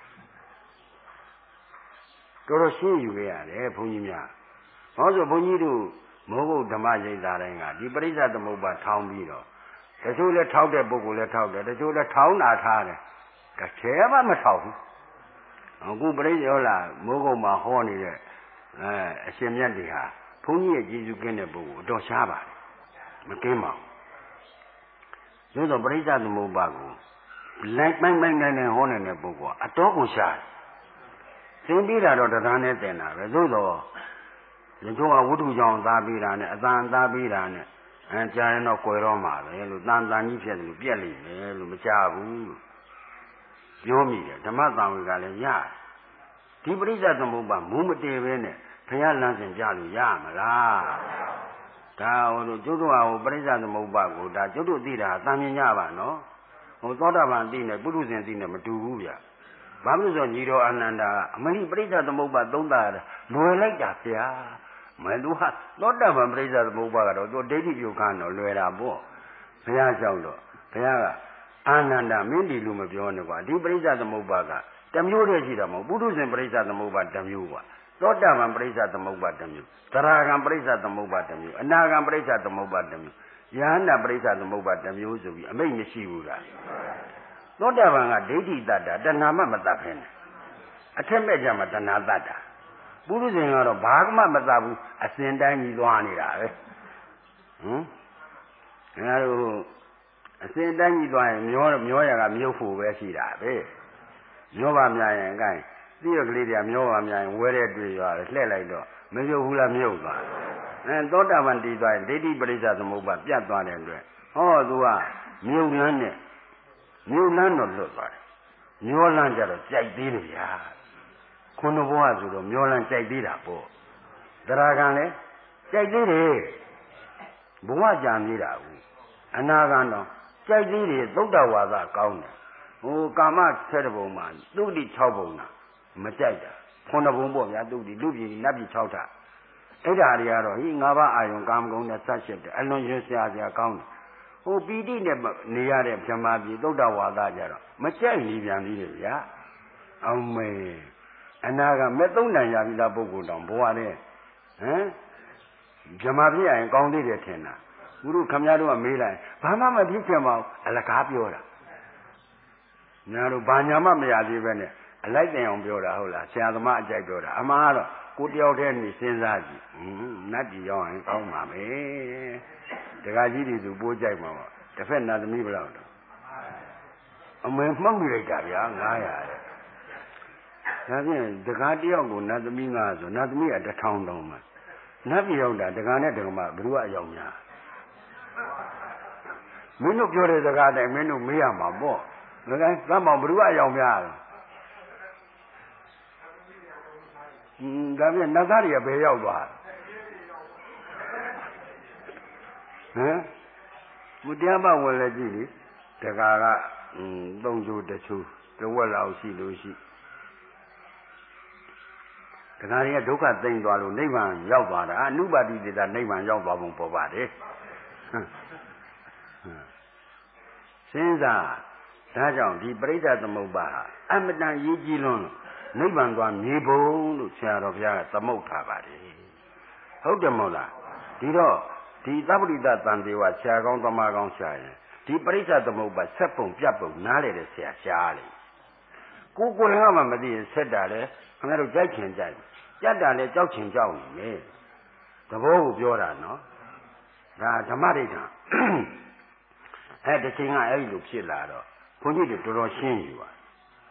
S2: တော်တော်ရှင်းယူခဲ့ရတယ်ဘုန်းကြီးများဟောဆိုဘုန်းကြီးတို့မိုးကုတ်ဓမ္မရိပ်သာတိုင်းကဒီပရိစ္ဆသမုပ္ပါထောင်းပြီးတော့တချို့လဲထောက်တဲ့ပုဂ္ဂိုလ်လဲထောက်တယ်တချို့လဲထောင်းတာထားတယ်တစ်ခဲမှမထောက်ဘူးအခုပရိစ္ဆေဟုတ်လားမိုးကုတ်မှာဟောနေတဲ့အဲအရှင်မြတ်တွေဟာဘုန်းကြီးရဲ့ကျေးဇူးကင်းတဲ့ပုဂ္ဂိုလ်အတော်ရှားပါတယ်မကင်းပါဘူးသို့သောပရိစ္ဆသမုပ္ပါကိုလိုက်ပိုင်းပိုင်းနိုင်နိုင်ဟောနေတဲ့ပုဂ္ဂိုလ်အတော်ကိုရှားသင်ပြီးတာတော့တရားနဲ့သင်တာပဲသို့သောဒီတို့ကဝိတုကြောင့်သားပြီးတာနဲ့အတန်သားပြီးတာနဲ့အဲကြားရင်တော့ကြွယ်တော့မှာပဲလို့တန်တန်ကြီးဖြစ်တယ်လို့ပြက်လိမ့်မယ်လို့မကြဘူးလို့ပြောမိတယ်ဓမ္မသံဝေကလည်းရတယ်ဒီပရိစ္ဆသမုပ္ပါမူမတည်ပဲနဲ့ဘုရားလမ်းစဉ်ပြလို့ရမလားဒါဟိုတို့ကျုပ်တို့ဟာဟိုပရိစ္ဆသမုပ္ပါကိုဒါကျုပ်တို့သိတာသံမြင်ကြပါနော်ဟိုသောတာပန်သိနေပုထုဇဉ်သိနေမတူဘူးဗျဘာလို့ဆိုညီတော်အာနန္ဒာအမလိပရိစ္ဆသမုပ္ပါသုံးတာလွယ်လိုက်တာဗျာမလူဟာသောတာပန်ပရိစ္ဆသမုပ္ပါကတော့သူဒိဋ္ဌိပြုခံတော့လွယ်တာပေါ့ဘုရားကြောင့်တော့ဘုရားကအာနန္ဒာမင်းဒီလူမပြောနဲ့ကွာဒီပရိစ္ဆသမုပ္ပါကတမျိုးတည်းရှိတာမဟုတ်ပုထုဇဉ်ပရိစ္ဆသမုပ္ပါတစ်မျိုးကွာသောတာပန်ပရိစ္ဆသမုပ္ပါတစ်မျိုးသရဂံပရိစ္ဆသမုပ္ပါတစ်မျိုးအနာဂံပရိစ္ဆသမုပ္ပါတစ်မျိုးယဟန္တာပရိစ္ဆသမုပ္ပါတစ်မျိုးဆိုပြီးအမိတ်မရှိဘူးလားသောတာပန်ကဒိဋ္ဌိတတ္တာတဏှာမှမတတ်ဖ ೇನೆ အထက်မဲ့ကြမှာတဏှာတတ်တာပုရုဇဉ်ကတော့ဘာမှမတတ်ဘူးအစဉ်တိုင်းကြီးသွားနေတာပဲဟမ်ငါတို့အစဉ်တိုင်းကြီးသွားရင်မျောမျောရကမြုပ်ဖို့ပဲရှိတာပဲမျောပါများရင်အကိုင်းသိရကလေးတွေကမျောပါများရင်ဝဲတဲ့တွေ့ရတယ်လှည့်လိုက်တော့မမြုပ်ဘူးလားမြုပ်သွားအဲသောတာပန်တည်သွားရင်ဒိဋ္ဌိပရိစ္ဆသမုပ္ပါပြတ်သွားတဲ့အတွက်ဟောသူကမြုပ်လန်းနဲ့မြုပ်လန်းတော့လွတ်သွားတယ်မျောလန်းကြတော့ကြိုက်သေးတယ်ဗျာခုနဘဝဆိုတော့မျောလန်းကြိုက်သေးတာပေါ့တရားခံလည်းကြိုက်သေးတယ်ဘဝကြံသေးတာဘူးအနာဂံတော့ကြိုက်သေးတယ်သုဒ္ဓဝါဒကောင်းတယ်ဟိုကာမဆယ်တဘုံမှာသုတိ၆ဘုံတာမကြိုက်တာခုနဘုံပေါ့ဗျာသုတိလူပြည်နတ်ပြည်၆ထအဲ့ဒါတွေကတော့ဟိငါးပါးအာယုံကာမဂုဏ်နဲ့ဆက်ရှစ်တယ်အလွန်ရွှင်စရာစရာကောင်းတယ်ဟိုပီတိနဲ့နေရတဲ့ဗြဟ္မာပြည်သုဒ္ဓဝါဒကြတော့မကြိုက်နေပြန်သေးတယ်ဗျာအောင်မေအနာကမဲ့သုံးတန်ရပြီလားပုဂ္ဂိုလ်တောင်ဘဝနဲ့ဟမ်ဗြဟ္မာပြည်ရင်ကောင်းသေးတယ်ထင်တာဘုရုခမည်းတော်ကမေးလိုက်ဘာမှမဖြစ်ချင်ပါဘူးအလကားပြောတာညာတို့ဘာညာမှမရသေးပဲနဲ့အလိုက်တိုင်အောင်ပြောတာဟုတ်လားဆရာသမားအကြိုက်ပြောတာအမှားကတော့ကိုတယောက်တည်းနေစဉ်းစားကြည့်ဟင်းနတ်ပြည်ရောက်ရင်ကောင်းပါမယ်တခါကြီးတွေသူပိုးကြိုက်မှာပေါ့တစ်ဖက်နတ်သမီးဘယ်လောက်တော့အမေမှုတ်လိုက်တာဗျာငါးရာတဲ့ဒါဖြင့်တခါတယောက်ကိုနတ်သမီးငါဆိုနတ်သမီးကတစ်ထောင်တောင်မှနတ်ပြည်ရောက်တာတခါနဲ့တခါမှဘယ်သူကအယောင်များမင်းတို့ပြောတဲ့စကားနဲ့မင်းတို့မေးရမှာပေါ့ငါကသမ်းမောင်ဘယ်သူကအယောင်များလဲဟင်းဒါဖြင့်နတ်သားတွေကဘယ်ရောက်သွားဟမ်ဘုရားမဝင်လဲကြည့်လေတခါကอืมသုံးချိုးတစ်ချိုးတစ်ဝက်လောက်ရှိလို့ရှိတခါတွေကဒုက္ခသိမ့်သွားလို့နိဗ္ဗာန်ရောက်သွားတာအနုပါတိတေတာနိဗ္ဗာန်ရောက်သွားပုံပေါ်ပါတယ်စဉ်းစားဒါကြောင့်ဒီပရိစ္ဆသမုပ္ပါအမတန်ရေးကြည့်လွန်းနိဗ္ဗာန်သွားမြေပုံလို့ဆရာတော်ဘုရားကသမုတ်ထားပါတယ်ဟုတ်တယ်မဟုတ်လားဒီတော့ဒီသဗ္ဗရိတသံတေဝဆရာကောင်းသမားကောင်းရှာရင်ဒီပရိစ္ဆသမုပ္ပါဆက်ပုံပြတ်ပုံနားလေတဲ့ဆရာရှားလေကိုကိုလည်းမှမသိရင်ဆက်တာလေခင်ဗျားတို့ကြိုက်ချင်ကြိုက်ကြက်တာလည်းကြောက်ချင်ကြောက်နေမယ်သဘောကိုပြောတာနော်ဒါဓမ္မဒိဋ္ဌံအဲတချိန်ကအဲ့ဒီလိုဖြစ်လာတော့ဘုန်းကြီးတွေတော်တော်ရှင်းယူပါ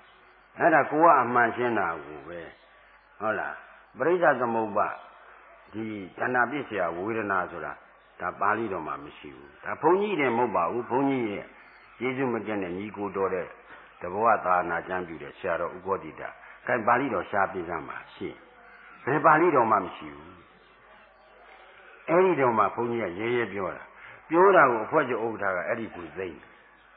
S2: အဲ့ဒါကိုကအမှန်ရှင်းတာကိုပဲဟုတ်လားပရိစ္ဆသမုပ္ပါဒဒီတဏှာပစ္စယဝေဒနာဆိုတာဒါပါဠိတော်မှာမရှိဘူးဒါဘုန်းကြီးတယ်မဟုတ်ပါဘူးဘုန်းကြီးရဲ့ကျေးဇူးမကင်းတဲ့ညီကိုတော်တဲ့တဘောသာနာကျမ်းပြုတဲ့ဆရာတော်ဥက္ကောတိတကဲပါဠိတော်ရှားပြစမ်းပါရှင်းဘယ်ပါဠိတော်မှမရှိဘူးအဲ့ဒီတော်မှာဘုန်းကြီးကရဲရဲပြောတာပြောတာကိုအဖွဲ့ချုပ်ဥက္ကဋ္ဌကအဲ့ဒီကိုသိမ့်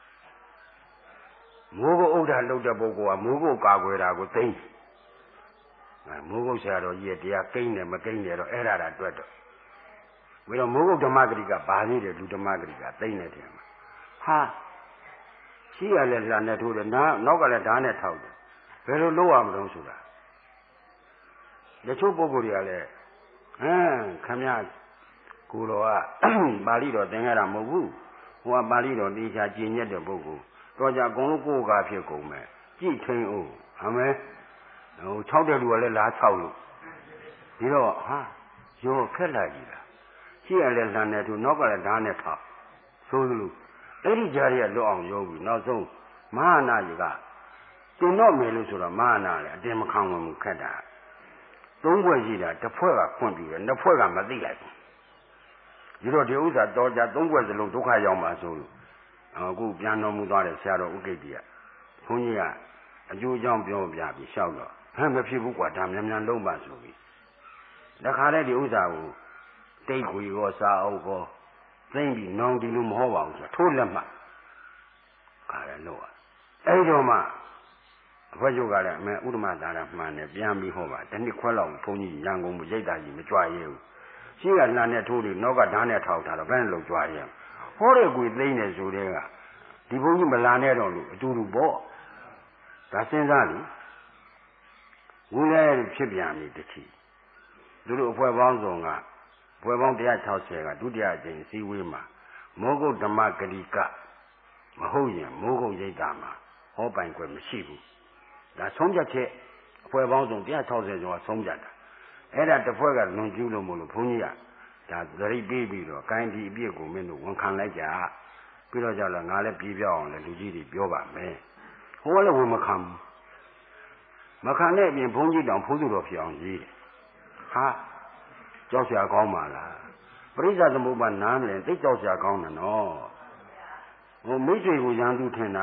S2: မိုးကုတ်ဥက္ကဋ္ဌလုပ်တဲ့ပုဂ္ဂိုလ်ကမိုးကုတ်ကာကွယ်တာကိုသိမ့်မိုးကုတ်ဆရာတော်ကြီးရဲ့တရားကိန်းတယ်မကိန်းတယ်တော့အဲ့ဒါတာတွက်တော့ဝေတော့မိုးကုတ်ဓမ္မဂရိကဘာလေးတယ်လူဓမ္မဂရိကသိမ့်နေတယ်မှာဟာရှိရလဲလာနဲ့ထိုးတယ်နောက်နောက်ကလည်းဓာတ်နဲ့ထောက်တယ်ဘယ်လိုလုပ်ရမလို့ဆိုတာတချို့ပုဂ္ဂိုလ်တွေကလည်းဟမ်ခမရကိုတော်ကပါဠိတော်သင်ခဲ့တာမဟုတ်ဘူးဟိုကပါဠိတော်တေချာကျင့်ညက်တဲ့ပုဂ္ဂိုလ်တော့ကြအကုန်လုံးကိုယ်ကားဖြစ်ကုန်မယ်ကြည့်ထင်းအောင်ဟမ်းမဲဟို၆တဲ့လူကလည်းလား၆လို့ဒီတော့ဟာရောခက်လာကြီးလားရှိရလဲလှန်နေသူနောက်ကလည်းဓာတ်နဲ့ထောက်ဆိုလိုအဲ့ဒီကြားရလွတ်အောင်ရောပြီးနောက်ဆုံးမဟာနာကြီးကတင်တော့မယ်လို့ဆိုတော့မဟာနာလည်းအတင်မခံဝင်မှုခက်တာသုံးဘွဲ့ရှိတာတစ်ဖွဲ့ကခွင့်ပြီးတယ်နှစ်ဖွဲ့ကမသိလိုက်ဘူးဒီတော့ဒီဥစ္စာတော်ကြသုံးဘွဲ့စလုံးဒုက္ခရောက်မှာဆိုလို့အခုပြန်တော်မူသွားတဲ့ဆရာတော်ဥက္ကိတ္တိကဘုန်းကြီးကအကျိုးအကြောင်းပြောပြပြီးရှောက်တော့ဟမ်မဖြစ်ဘူးကွာဒါမြန်မြန်လုံးပါဆိုပြီးတခါလဲဒီဥစ္စာကိုတိတ်ခွေရောစာအုပ်ရောသိမ့်ပြီးနောင်ဒီလိုမဟုတ်ပါဘူးဆိုထိုးလက်မှခါရလို့အဲ့တော့မှအဖွဲချုပ်ကလည်းအမေဥဒ္ဓမသာရမှန်တယ်ပြန်ပြီးဟောပါတနည်းခွဲလောက်ဘုန်းကြီးရန်ကုန်မှာရိတ်တာကြီးမကြွရဘူးရှိကလှန်နဲ့ထိုးပြီးနောက်ကဓာတ်နဲ့ထောက်ထားတော့ဘယ်နဲ့လို့ကြွရရဲ့ဟောတဲ့ကွေသိမ့်နေဆိုတဲ့ကဒီဘုန်းကြီးမလာနဲ့တော့လို့အတူတူပေါ့ဒါစဉ်းစားလိဘူးလည်းဖြစ်ပြန်ပြီတချီသူတို့အဖွဲ့ပေါင်းစုံကအဖွဲ့ပေါင်း၁၆၀ကဒုတိယအကြိမ်စည်းဝေးမှာမောဂုတ်ဓမ္မဂရိကမဟုတ်ရင်မိုးကုတ်ရိတ်တာမှာဟောပိုင်ခွင့်မရှိဘူးဒါဆုံးဖြတ်ချက်အဖွဲ့ပေါင်းစုံ၁၆၀ကျော်ဆုံးဖြတ်တာအဲ့ဒါတစ်ဖွဲ့ကလွန်ကျူးလို့မလို့ဘုန်းကြီးကဒါသတိပေးပြီးတော့ကိုင်းဒီအပြစ်ကိုမင်းတို့ဝန်ခံလိုက်ကြပြီးတော့ကြတော့ငါလည်းပြေးပြောင်းအောင်လည်းလူကြီးတွေပြောပါမယ်ဟိုကလည်းဝန်မခံဘူးမခံတဲ့အပြင်ဘုန်းကြီးတောင်ဖိုးစုတော်ဖြစ်အောင်ရေးတယ်ဟာကြောက်စရာကောင်းပါလားပရိစ္ဆသမုပ္ပါနားမလဲသိကြောက်စရာကောင်းတယ်နော်ဟိုမိတ်ဆွေကိုရန်သူထင်တာ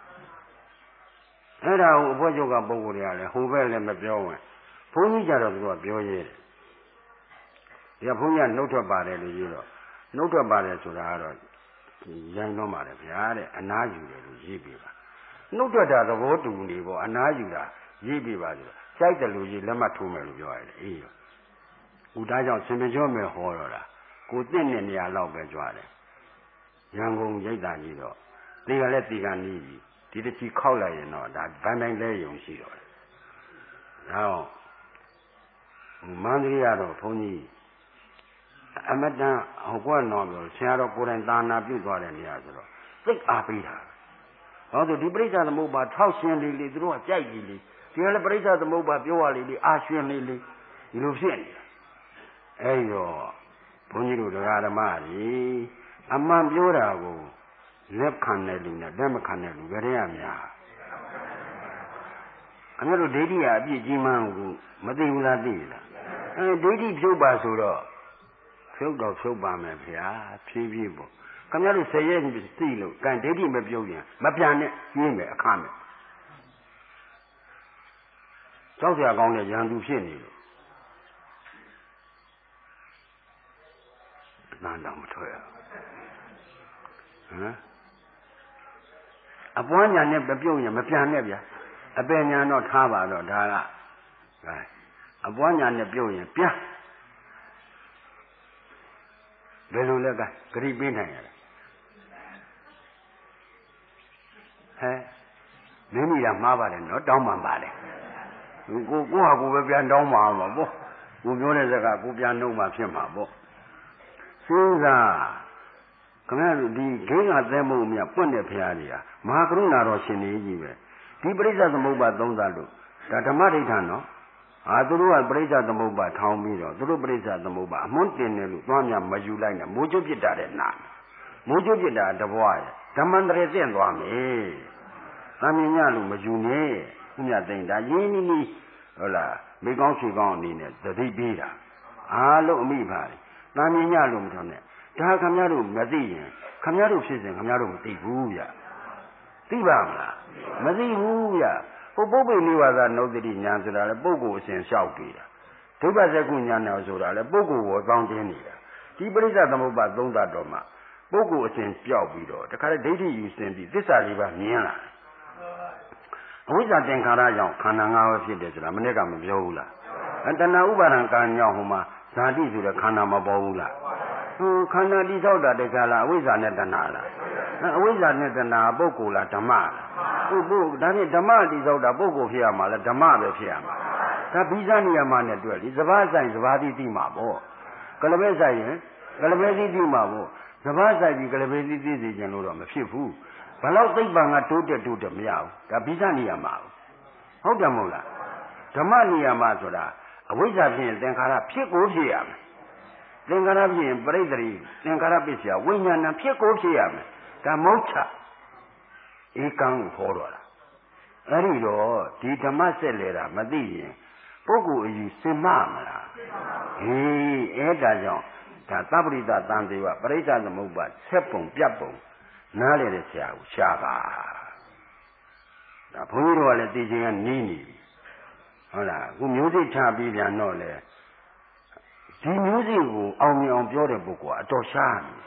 S2: အဲ့ဒါကိုအဖွဲချုပ်ကပုံကိုယ်တွေကလည်းဟိုဘက်လည်းမပြောဝင်ဘုန်းကြီးကြတော့သူကပြောရဲတယ်ဒီကဘုန်းကြီးကနှုတ်ထွက်ပါတယ်လို့ရေးတော့နှုတ်ထွက်ပါတယ်ဆိုတာကတော့ရန်တော့ပါတယ်ဗျာတဲ့အနာယူတယ်လို့ရေးပြပါနှုတ်ထွက်တာသဘောတူနေပေါ့အနာယူတာရေးပြပါဆိုစိုက်တယ်လို့ရေးလက်မှတ်ထိုးမယ်လို့ပြောရတယ်အေးဦးသားကြောင့်ရှင်မကျော်မယ်ဟောတော့တာကိုတင့်တဲ့နေရာလောက်ပဲကြွားတယ်ရန်ကုန်ရိတ်တာကြီးတော့ဒီကလည်းဒီကနီးပြီဒီတစ်ချီခောက်လိုက်ရင်တော့ဒါဘန်းတိုင်းလဲယုံရှိတော့တယ်နောက်မန္တလေးကတော့ဘုန်းကြီးအမတန်ဟောကွနော်ပြောဆရာတော်ကိုယ်တိုင်သာနာပြုသွားတဲ့နေရာဆိုတော့သိအားပေးတာဟောဆိုဒီပရိစ္ဆာသမုပ္ပါထောက်ရှင်လေးလေးသူတို့ကကြိုက်ကြည့်လေးဒီကလည်းပရိစ္ဆာသမုပ္ပါပြောရလေးလေးအာရှင်လေးလေးဒီလိုဖြစ်နေတာအဲ့တော့ဘုန်းကြီးတို့တရားဓမ္မကြီးအမှန်ပြောတာကိုလက်ခံတဲ့လူနဲ့လက်မခံတဲ့လူကြတဲ့ရများအမေတို့ဒိဋ္ဌိကအပြည့်ကြီးမှန်းကိုမသိဘူးလားသိလားအဲဒိဋ္ဌိဖြုတ်ပါဆိုတော့ဖြုတ်တော့ဖြုတ်ပါမယ်ဗျာဖြည်းဖြည်းပေါ့ခင်ဗျားတို့ဆယ်ရက်သိလို့ကံဒိဋ္ဌိမပြုတ်ရင်မပြန်နဲ့ညင်းမယ်အခါမယ်ကြောက်စရာကောင်းတဲ့ရန်သူဖြစ်နေလို့အနန္တမထွက်ရဟမ်အပွားညာနဲ့မပြုတ်ရင်မပြန်နဲ့ဗျာအပယ်ညာတော့ထားပါတော့ဒါကအဲအပွားညာနဲ့ပြုတ်ရင်ပြန်ဘယ်လိုလဲကဂရိပေးနိုင်ရလဲဟဲ့မင်းမိတာမှားပါတယ်နော်တောင်းပန်ပါတယ်ကိုကိုဟာကိုပဲပြန်တောင်းပါမှာပေါ့ကိုပြောတဲ့စကားကိုပြန်နှုတ်မှဖြစ်မှာပေါ့စဉ်းစားခင်ဗျားတို့ဒီဂိမ်းကသဲမုံမြပွင့်တဲ့ဖရာကြီးဟာမဟာကရုဏာတော်ရှင်နေကြီးပဲဒီပရိစ္ဆသမုပ္ပါသုံးစားလို့ဒါဓမ္မဒိဋ္ဌာနော်ဟာသူတို့ကပရိစ္ဆသမုပ္ပါထောင်းပြီးတော့သူတို့ပရိစ္ဆသမုပ္ပါအမွန်းတင်တယ်လို့သွားမြမယူလိုက်နဲ့မိုးကျွတ်ပြစ်တာတဲ့နာမိုးကျွတ်ပြစ်တာတဘွားရဲ့ဓမ္မန္တရေသင့်သွားမယ်။သာမညလို့မယူနဲ့ခုမြသိမ့်ဒါရင်းနီးနီးဟုတ်လားမိကောင်းချွေကောင်းအနေနဲ့သတိပေးတာအားလုံးအမိပါလေတာမြင်ညလို့မထုံနဲ့ဒါခမရတို့မသိရင်ခမရတို့ဖြစ်စဉ်ခမရတို့မသိဘူးဗျသိပါမလားမသိဘူးဗျဟိုပုပ္ပေနိဝါဒနုဒတိညာဆိုတာလေပုဂ္ဂိုလ်အစဉ်လျှောက်ပြီးတာဒုဗ္ဗစကုညာနဲ့ဆိုတာလေပုဂ္ဂိုလ်ကိုတောင်းတင်းနေတာဒီပရိစ္ဆသမုပ္ပါသုံးသတ်တော်မှာပုဂ္ဂိုလ်အစဉ်ပြောက်ပြီးတော့တခါလေဒိဋ္ဌိယူစင်ပြီးသစ္စာလေးပါမြင်လာအဝိဇ္ဇာသင်္ခါရကြောင့်ခန္ဓာ၅ပါးဖြစ်တယ်ဆိုတာမနေ့ကမပြောဘူးလားအတ္တနာဥပါဒံကံကြောင့်ဟိုမှာဇာတိဆိုတဲ့ခန္ဓာမပေါ်ဘူးလားဟိုခန္ဓာတိသောတာတက္ကလားအဝိဇ္ဇာနဲ့တဏှာလားအဝိဇ္ဇာနဲ့တဏှာပုဂ္ဂိုလ်လားဓမ္မလားဟုတ်ဘူးဒါဖြင့်ဓမ္မတိသောတာပုဂ္ဂိုလ်ဖြစ်ရမှာလားဓမ္မပဲဖြစ်ရမှာဒါဘိဇာနိယမနဲ့တွေ့လေစဘာဆိုင်စဘာတိတိမှာပေါ့ကလပဲဆိုင်ရင်ကလပဲတိတိမှာပေါ့စဘာဆိုင်ပြီးကလပဲတိတိစီခြင်းလို့တော့မဖြစ်ဘူးဘလောက်သိပ္ပံကတိုးတက်တိုးတက်မရဘူးဒါဘိဇာနိယမဟုတ်တယ်မဟုတ်လားဓမ္မနိယမဆိုတာအဝိဇ္ဇာဖြစ်ရင်သင်္ခါရဖြစ်ကိုဖြစ်ရမယ်သင်္ခါရဖြစ်ရင်ပရိစ္ဆေသင်္ခါရပစ္စယဝိညာဏဖြစ်ကိုဖြစ်ရမယ်ဒါမောက္ခဧကံကိုခေါ်တော့တာအဲ့ဒီတော့ဒီဓမ္မဆက်လေတာမသိရင်ပုဂ္ဂိုလ်အယူစင်မမလားဟေးအဲ့ဒါကြောင့်ဒါသဗ္ဗရိတသံသေးဝပရိစ္ဆသမုပ္ပါဆက်ပုံပြတ်ပုံနားလေတဲ့ဆရာကိုရှားပါဒါဘုန်းကြီးတို့ကလည်းသိချင်းကနီးနေပြီဟုတ်လားအခုမျိုးစိတ်ချပြီးပြန်တော့လေဒီမျိုးစိတ်ကိုအောင်မြင်အောင်ပြောတဲ့ပုဂ္ဂိုလ်ကအတော်ရှားနေ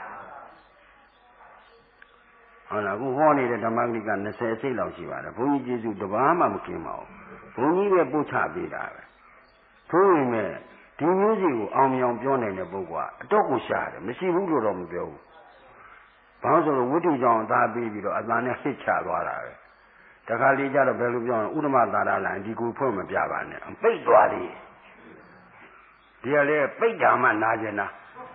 S2: ဟုတ်လားအခုဟောနေတဲ့ဓမ္မဂရိက၂၀စိတ်လောက်ရှိပါတယ်ဘုန်းကြီးကျေးဇူးတပါးမှမကင်းပါဘူးဘုန်းကြီးပဲပို့ချပေးတာပဲထို့ရင်မဲ့ဒီမျိုးစိတ်ကိုအောင်မြင်အောင်ပြောနိုင်တဲ့ပုဂ္ဂိုလ်ကအတော့ကိုရှားတယ်မရှိဘူးလို့တော့မပြောဘူးဘာလို့ဆိုတော့ဝိတ္တုကြောင့်အသာပေးပြီးတော့အသာနဲ့ဟစ်ချသွားတာပဲတခါလေကြတော့ဘယ်လိုပြောရင်ဥဒ္ဓမသာရလိုင်းဒီကူဖွင့်မပြပါနဲ့ပိတ်သွားတယ်ဒီကလေးပိတ်တာမှနာကျင်တာ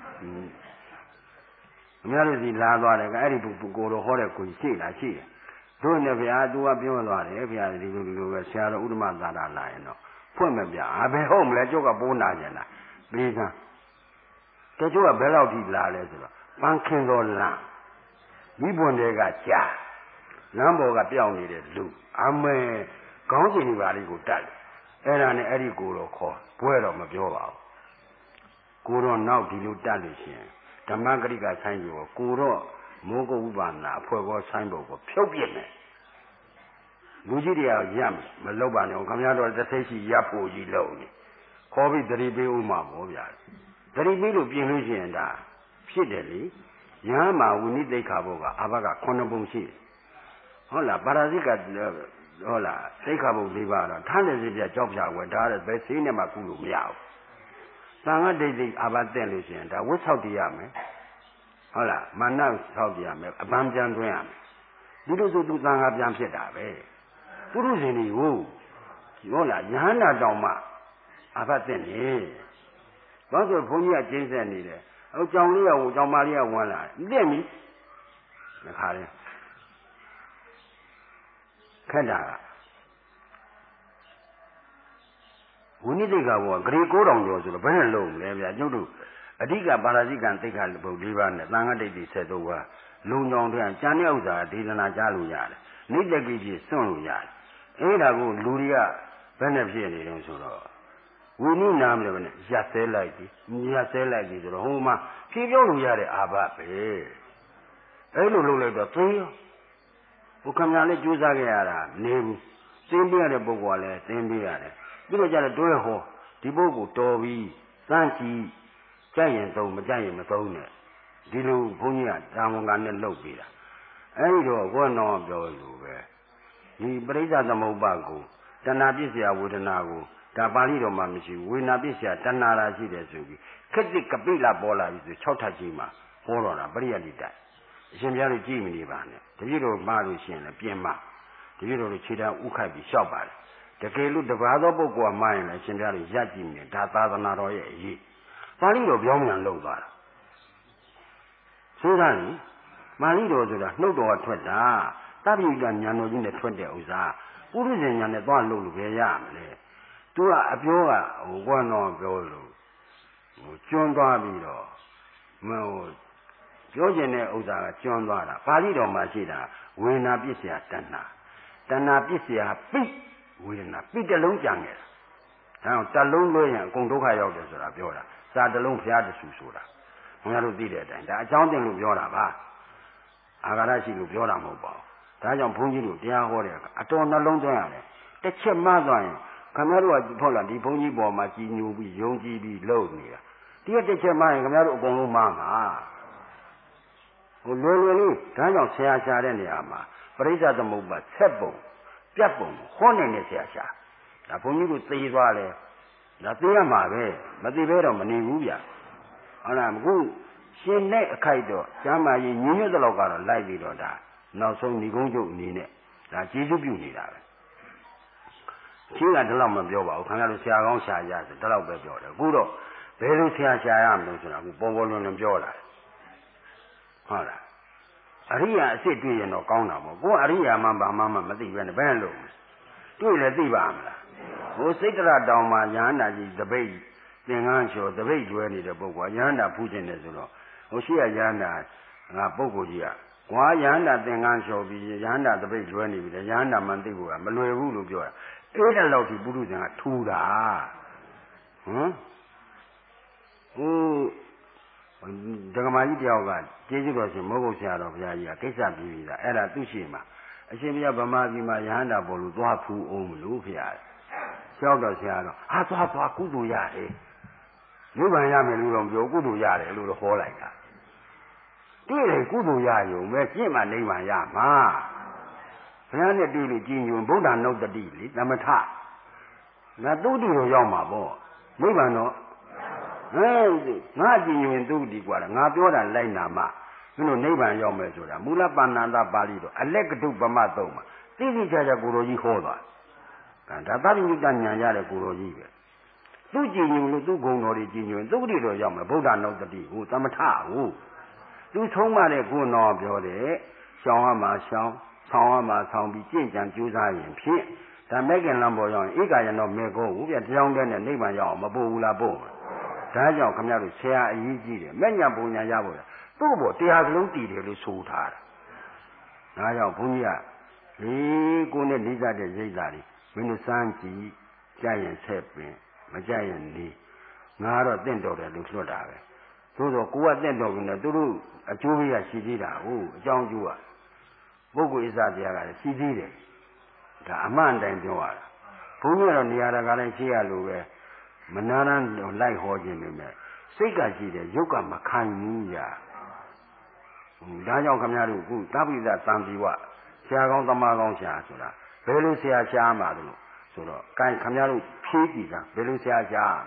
S2: အများတို့စီလာသွားတယ်ကအဲ့ဒီပုကိုတော်ဟောတဲ့ကိုရှိလားရှိတယ်တို့နဲ့ဗျာသူကပြောသွားတယ်ဗျာဒီလိုဒီလိုပဲဆရာတော်ဥဒ္ဓမသာရလာရင်တော့ဖွင့်မပြအာဘယ်ဟုတ်မလဲကျုပ်ကပိုးနာကျင်တာပြီးကတချို့ကဘယ်လောက်ထိလာလဲဆိုတော့ပန်းခင်တော်လမ်းမိဘွန်တွေကကြာလမ်းပေါ်ကပြောင်းနေတဲ့လူအမေခေါင်းစဉ်ဒီပါလေးကိုတတ်တယ်အဲ့ဒါနဲ့အဲ့ဒီကိုတော့ခေါ်ဘွဲတော့မပြောပါဘူးကိုတော့နောက်ဒီလိုတတ်လို့ရှိရင်ဓမ္မဂရိကဆိုင်ကိုကိုတော့မိုးကုတ်ဥပနာအဖွဲ့ကောဆိုင်ဘုတ်ကိုဖြုတ်ပြစ်မယ်လူကြီးတွေကရပ်မလုပ်ပါနဲ့ခင်ဗျားတို့တစ်စိတ်ရှိရပ်ဖို့ကြီးလုပ်နေခေါ်ပြီးတတိပေးဥမှာပေါ့ဗျာတတိပေးလို့ပြင်လို့ရှိရင်ဒါဖြစ်တယ်လေယဟမှာဝိနိသိက္ခာဘုတ်ကအာဘကခုနှစ်ပုံရှိတယ်ဟုတ်လားပါရဇိကဟုတ်လားသိက္ခာပုဒ်၄ပါးတော့ထမ်းတဲ့စိတ်ပြကြောက်ပြဝဲဒါတဲ့ဘယ်စိနဲ့မှကုလို့မရဘူးသံဃာဒိဋ္ဌိအာဘတဲ့လို့ရှိရင်ဒါဝတ်ဆောက်တည်ရမယ်ဟုတ်လားမာနဆောက်တည်ရမယ်အပန်းပြန်တွင်းရမယ်ဒီလိုဆိုသူသံဃာပြန်ဖြစ်တာပဲပုရုဇဉ်တွေဟိုဟုတ်လားယဟန္တာတောင်မှအာဘတဲ့နေဘာလို့ဘုန်းကြီးကကျင်းဆက်နေတယ်ဟိုကြောင်လေးကဟိုကြောင်မလေးကဝင်လာတယ်ပြီမခါလဲခက်တာကဝိနိသိက္ခာဘောကဂရေကိုးတောင်ကျော်ဆိုတော့ဘယ်နဲ့လုံးလဲဗျာကျုပ်တို့အဓိကပါရဇိကံသိက္ခာဘုတ်၄ပါးနဲ့သံဃာဒိဋ္ဌိ၁၃ပါးလုံကြောင်တဲ့ကျန်တဲ့ဥစ္စာဒေသနာကြားလို့ရတယ်နိတ္တကိဖြစ်စွန့်လို့ရတယ်အဲ့ဒါကိုလူတွေကဘယ်နဲ့ဖြစ်နေတုံးဆိုတော့ဝိနိနာမလည်းပဲရက်ဆဲလိုက်ပြီရက်ဆဲလိုက်ပြီဆိုတော့ဟိုမှာဖြေပြောလို့ရတဲ့အာဘပဲအဲ့လိုလုပ်လိုက်တော့သိရောဘုခမညာလေးကြိုးစားခဲ့ရတာနေဘူးသင်ပြရတဲ့ပုဂ္ဂိုလ်ကလည်းသင်ပြရတယ်ပြီးတော့ကြတယ်တွဲဟောဒီပုဂ္ဂိုလ်တော်ပြီးစမ်းကြည့်ကြိုက်ရင်သုံးမကြိုက်ရင်မသုံးနဲ့ဒီလိုဘုန်းကြီးကတာဝန်ကနဲ့လုပ်ပေးတာအဲဒီတော့ကိုယ်တော်ပြောလို့ပဲဒီပရိစ္ဆသမုပ္ပါကိုတဏှာပစ္စယဝေဒနာကိုဒါပါဠိတော်မှာမရှိဘူးဝေဒနာပစ္စယတဏှာရာရှိတယ်ဆိုပြီးခက်တိကပိလပေါ်လာပြီဆို၆ထပ်ကြီးမှာဟောတော်တာပရိယတိတိုင်အရှင်ဘုရားတို့ကြည့်မနေပါနဲ့တပည့်တော်မှားလို့ရှိရင်လည်းပြင်မှာတပည့်တော်တို့ခြေတန်းဥခိုက်ပြီးလျှောက်ပါတယ်တကယ်လို့တပါးသောပုဂ္ဂိုလ်ကမှားရင်လည်းအရှင်ဘုရားတို့ရပ်ကြည့်နေဒါသာသနာတော်ရဲ့အရေးပါဠိတော်ပြောင်းပြန်လုပ်သွားတာဆိုသားရင်ပါဠိတော်ဆိုတာနှုတ်တော်ကထွက်တာတပ္ပိယဉာဏ်တော်ကြီးနဲ့ထွက်တဲ့ဥစ္စာပုရိသေဉာဏ်နဲ့သွားလို့လို့ပဲရမလဲသူကအပြောကဟိုကွန်းတော်ပြောလို့ဟိုကျွန်းသွားပြီးတော့မဟုတ်ပြောကျင်တဲ့ဥစ္စာကကျွန်းသွားတာပါဠိတော်မှာရှိတာဝေဒနာပစ္စယတဏှာတဏှာပစ္စယပိဝေဒနာပိတလုံးကြံခဲ့တာဒါကြောင့်တလုံးလွှဲရင်အကုန်ဒုက္ခရောက်တယ်ဆိုတာပြောတာစာတလုံးဖျားတဆူဆိုတာခင်ဗျားတို့သိတဲ့အတိုင်းဒါအကြောင်းတင်လို့ပြောတာပါအာဃာတရှိလို့ပြောတာမဟုတ်ပါဘူးဒါကြောင့်ဘုန်းကြီးတို့တရားဟောတယ်အတော်နှလုံးသွင်းရတယ်တစ်ချက်မှသွားရင်ခင်ဗျားတို့ကဟုတ်လားဒီဘုန်းကြီးပေါ်မှာကြည်ညိုပြီးယုံကြည်ပြီးလုပ်နေတာဒီတစ်ချက်မှရင်ခင်ဗျားတို့အကုန်လုံးမှားမှာဟိုလွယ်လွယ်လေးဒါကြောင့်ဆရာရှာတဲ့နေရာမှာပရိစ္ဆသမုပ္ပါဆက်ပုံပြတ်ပုံဟောနေတဲ့ဆရာရှာဒါဘုန်းကြီးတို့သိသွားတယ်ဒါသိရမှာပဲမသိဘဲတော့မနေဘူးဗျဟုတ်လားအခုရှင်နဲ့အခိုက်တော့ကျမ်းမာရေးညညွတ်တဲ့လောက်ကတော့လိုက်ပြီးတော့ဒါနောက်ဆုံးဏိကုံးချုပ်အနေနဲ့ဒါကျေးဇူးပြုနေတာပဲရှင်းတာဒီလောက်မပြောပါဘူးခင်ဗျားတို့ဆရာကောင်းရှာရဆိုဒီလောက်ပဲပြောတယ်အခုတော့ဘယ်လိုဆရာရှာရမလို့ဆိုတာအခုပေါ်ပေါ်လွင်လွင်ပြောတာဟုတ်လားအရိယာအစ်စ်တွေ့ရင်တော့ကောင်းတာပေါ့ကိုကအရိယာမှဘာမှမသိပဲနဲ့ဘယ်လိုတွေ့လဲသိပါမလားဟိုစိတ်တရတောင်မှာယဟန္တာကြီးတပိတ်သင်္ကန်းလျှော်တပိတ်ကျွဲနေတဲ့ပုဂ္ဂိုလ်ကယဟန္တာဖူးခြင်းတယ်ဆိုတော့ဟိုရှိရယဟန္တာငါပုဂ္ဂိုလ်ကြီးကကွာယဟန္တာသင်္ကန်းလျှော်ပြီးယဟန္တာတပိတ်ကျွဲနေပြီလေယဟန္တာမှန်သိဖို့ကမလွယ်ဘူးလို့ပြောတာအဲ့ဒါလောက်ဒီပုရုဇဉ်ကထူတာဟမ်ဟိုဒကမာကြီးတယောက်ကကျေးဇူးတော်ရှင်မောဂုတ်ဆရာတော်ဘုရားကြီးကကိစ္စပြီးပြီလားအဲ့ဒါသူ့ရှိမှာအရှင်ဘုရားဗမာပြည်မှာယဟန္တာပေါ်လို့သွားဖူးအောင်မလို့ဖရာကျောက်တော်ဆရာတော်ဟာသွားသွားကုသိုလ်ရတယ်နိဗ္ဗာန်ရမယ်လို့တော့ပြောကုသိုလ်ရတယ်လို့တော့ဟောလိုက်တာတွေ့တယ်ကုသိုလ်ရရုံပဲကျင့်မှနိဗ္ဗာန်ရမှာဘုရားနဲ့တွေ့လို့ကြည်ညိုဗုဒ္ဓနုတ္တိလေသမထငါသုတိတော့ရောက်မှာပေါ့နိဗ္ဗာန်တော့ဟဲ့ငါကြည်ညိုရင်သုတိกว่าငါပြောတာလိုက်နာမှမင်းတို့နိဗ္ဗာန်ရောက်မယ်ဆိုတာမူလပါဏာတပါဠိတော့အလက်ကတုပမသုံးမှာသိသိချာချာကိုယ်တော်ကြီးဟောသွားဒါသဗ္ဗညုတဉာဏ်ရတဲ့ကိုယ်တော်ကြီးပဲသူကြည်ညိုလို့သူဂုဏ်တော်တွေကြည်ညိုရင်သုတိတော့ရောက်မယ်ဗုဒ္ဓနုတ္တိဟိုသမထဟိုသူဆုံးမတဲ့ကိုယ်တော်ပြောတယ်ရှောင်းရမှာရှောင်းဆောင်းရမှာဆောင်းပြီးကြင့်ကြံကြိုးစားရင်ဖြင့်ဒါမဲ့ခင်လမ်းပေါ်ရောက်ရင်ဧကယနောမေကောဟုတ်ပြတရားတဲ့နဲ့နိဗ္ဗာန်ရောက်အောင်မပို့ဘူးလားပို့မှာဒါကြောင့်ခင်ဗျားတို့ဆရာအကြီးကြီးတယ်မဲ့ညာပုံညာရဖို့သူ့ဘောတရားကလုံးတည်တယ်လို့ဆိုထားတာဒါကြောင့်ဘုန်းကြီးကဒီကိုနဲ့လိစားတဲ့ရိတ်သားလေးမင်းတို့စမ်းကြည့်ကြရင်ဆက်ပင်မကြရင်နေငါတော့တင့်တော်တယ်လို့လွတ်တာပဲသို့တော့ကိုကတင့်တော်ဘူးနဲ့သူတို့အကျိုးရရှိသေးတာဟုတ်အကြောင်းကျိုးကပုဂ္ဂိုလ်ဣဇတရားကလည်းရှိသေးတယ်ဒါအမှန်တိုင်းပြောရတာဘုန်းကြီးကတော့နေရာတကာတိုင်းရှိရလို့ပဲမနာရန်လိုက်ဟောခြင်းနေမယ်စိတ်ကရှိတယ်ရုပ်ကမခံဘူးညာဒါကြောင့်ခင်ဗျားတို့ခုသဗ္ဗိဒသံဃိဝဆရာကောင်းသမားကောင်းဆရာဆိုတာဘယ်လိုဆရာရှားမှာလို့ဆိုတော့ကဲခင်ဗျားတို့ဖြေးကြည့်တာဘယ်လိုဆရာရှား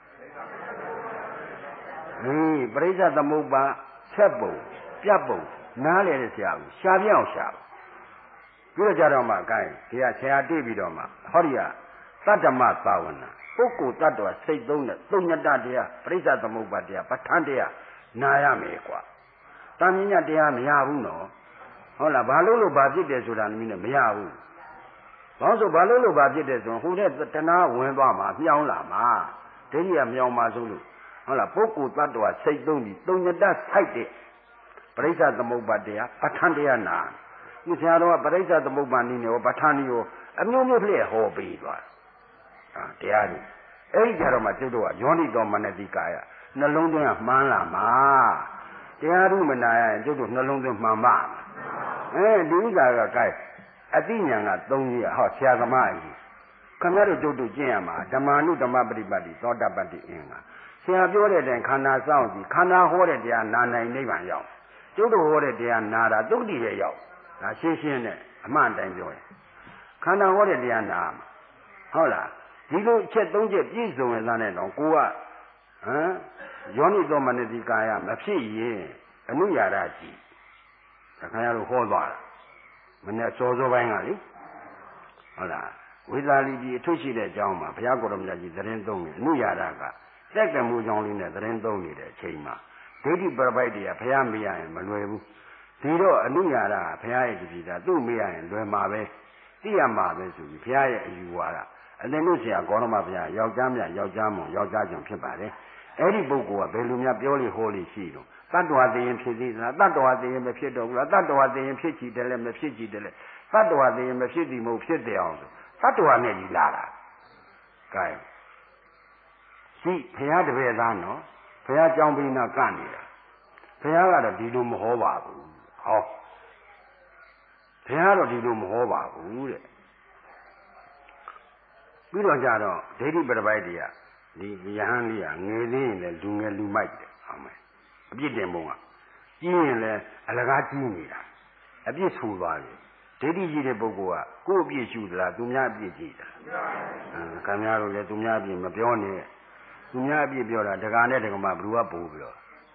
S2: ဟင်းပရိစ္ဆသမုပ္ပါဆက်ပုံပြတ်ပုံနားလေတဲ့ဆရာကိုရှားပြအောင်ရှားပြီးတော့ကြတော့မှကဲဒီကဆရာတွေ့ပြီးတော့မှဟောဒီကသတ္တမသာဝနာပုဂ္ဂိုလ်တ attva စိတ်သုံးတဲ့သုံးညတတရားပရိစ္ဆသမုပ္ပါတရားပဋ္ဌာန်းတရားနာရမယ်ကွာတန်မြင့်တရားမရဘူးနော်ဟုတ်လားဘာလို့လို့ဘာဖြစ်တယ်ဆိုတာနည်းနဲ့မရဘူးဘာလို့ဆိုဘာလို့လို့ဘာဖြစ်တယ်ဆိုဟိုတဲ့တဏှာဝင်သွားမှာမြောင်းလာမှာဒိဋ္ဌိကမြောင်းမှာဆိုလို့ဟုတ်လားပုဂ္ဂိုလ်တ attva စိတ်သုံးပြီးသုံးညတဆိုင်တဲ့ပရိစ္ဆသမုပ္ပါတရားပဋ္ဌာန်းတရားနာဒီဆရာတော်ကပရိစ္ဆသမုပ္ပါနည်းနဲ့ဟောပဋ္ဌာန်းနည်းကိုအမျိုးမျိုးလှည့်ဟောပေးသွားတာတရားကြီးအဲ့ဒီကြတော့မှကျုပ်တို့ကယောနိတော်မနတိကာယနှလုံးသွင်းကမှန်းလာမှာတရားဓုမနာရရင်ကျုပ်တို့နှလုံးသွင်းမှန်ပါအဲဒီဥစ္စာကကဲအသိဉာဏ်ကသုံးကြီးဟောဆရာသမားကြီးခင်ဗျားတို့ကျုပ်တို့ကျင့်ရမှာဓမ္မနုဓမ္မပฏิပတ်တိသောတပတ္တိအင်္ဂါဆရာပြောတဲ့အတိုင်းခန္ဓာစောင့်ကြည့်ခန္ဓာဟောတဲ့တရားနာနိုင်နိဗ္ဗာန်ရောက်ကျုပ်တို့ဟောတဲ့တရားနာတာသုတ္တိရဲ့ရောက်ဒါရှင်းရှင်းနဲ့အမှန်တိုင်းပြောရင်ခန္ဓာဟောတဲ့တရားနာဟုတ်လားဒီလိုအချက်သုံးချက်ပြည့်စုံရတဲ့တော့ကိုကဟမ်ယောနိသောမနတိကာယမဖြစ်ရင်အနုရာရကြည့်ဒါခင်ဗျားတို့ဟောသွားတာမနေ့စောစောပိုင်းကလေဟုတ်လားဝိသလီကြီးအထွတ်ရှိတဲ့အကြောင်းမှာဘုရားကိုရမကြီးသတင်းသုံးတယ်အနုရာရကတက်ကမှုကြောင့်လေးနဲ့သတင်းသုံးနေတဲ့အချိန်မှာဒိဋ္ဌိပရပိုက်တွေကဘုရားမေးရရင်မလွယ်ဘူးဒီတော့အနုရာရဘုရားရဲ့ကြည်တာသူ့မေးရရင်လွယ်မှာပဲသိရမှာပဲဆိုပြီးဘုရားရဲ့အယူဝါဒအသင်တို့ဆရာဂေါရမဘုရားယောက်ျားမြတ်ယောက်ျားမွန်ယောက်ျားကျွန်ဖြစ်ပါတယ်အဲ့ဒီပုဂ္ဂိုလ်ကဘယ်လိုများပြောလိဟောလိရှိတော့တတ္တဝါသိရင်ဖြစ်သေးလားတတ္တဝါသိရင်မဖြစ်တော့ဘူးလားတတ္တဝါသိရင်ဖြစ်ကြည့်တယ်လည်းမဖြစ်ကြည့်တယ်လည်းတတ္တဝါသိရင်မဖြစ်သည်မဟုတ်ဖြစ်တယ်အောင်ဆိုတတ္တဝါနဲ့ဒီလာတာကဲရှိဖရာတပည့်သားနော်ဖရာကြောင်းပြီးနာကနေတာဖရာကတော့ဒီလိုမဟောပါဘူးဟောဖရာတော့ဒီလိုမဟောပါဘူးတဲ့ပြီးတော့ကြတော့ဒိဋ္ဌိပရပိုက်တွေကဒီယဟန်လေးကငယ်သေးရင်လည်းလူငယ်လူမိုက်တယ်ဟောမယ်အပြစ်တင်ပုံကကြီးရင်လည်းအလကားကြီးနေတာအပြစ်ဆူသွားပြီဒိဋ္ဌိကြီးတဲ့ပုဂ္ဂိုလ်ကကိုယ့်အပြစ်ရှုသလားသူများအပြစ်ကြည့်တာအဲခင်ဗျားတို့လည်းသူများအပြစ်မပြောနဲ့သူများအပြစ်ပြောတာဒကာနဲ့ဒကမဘယ်သူကပို့ပြော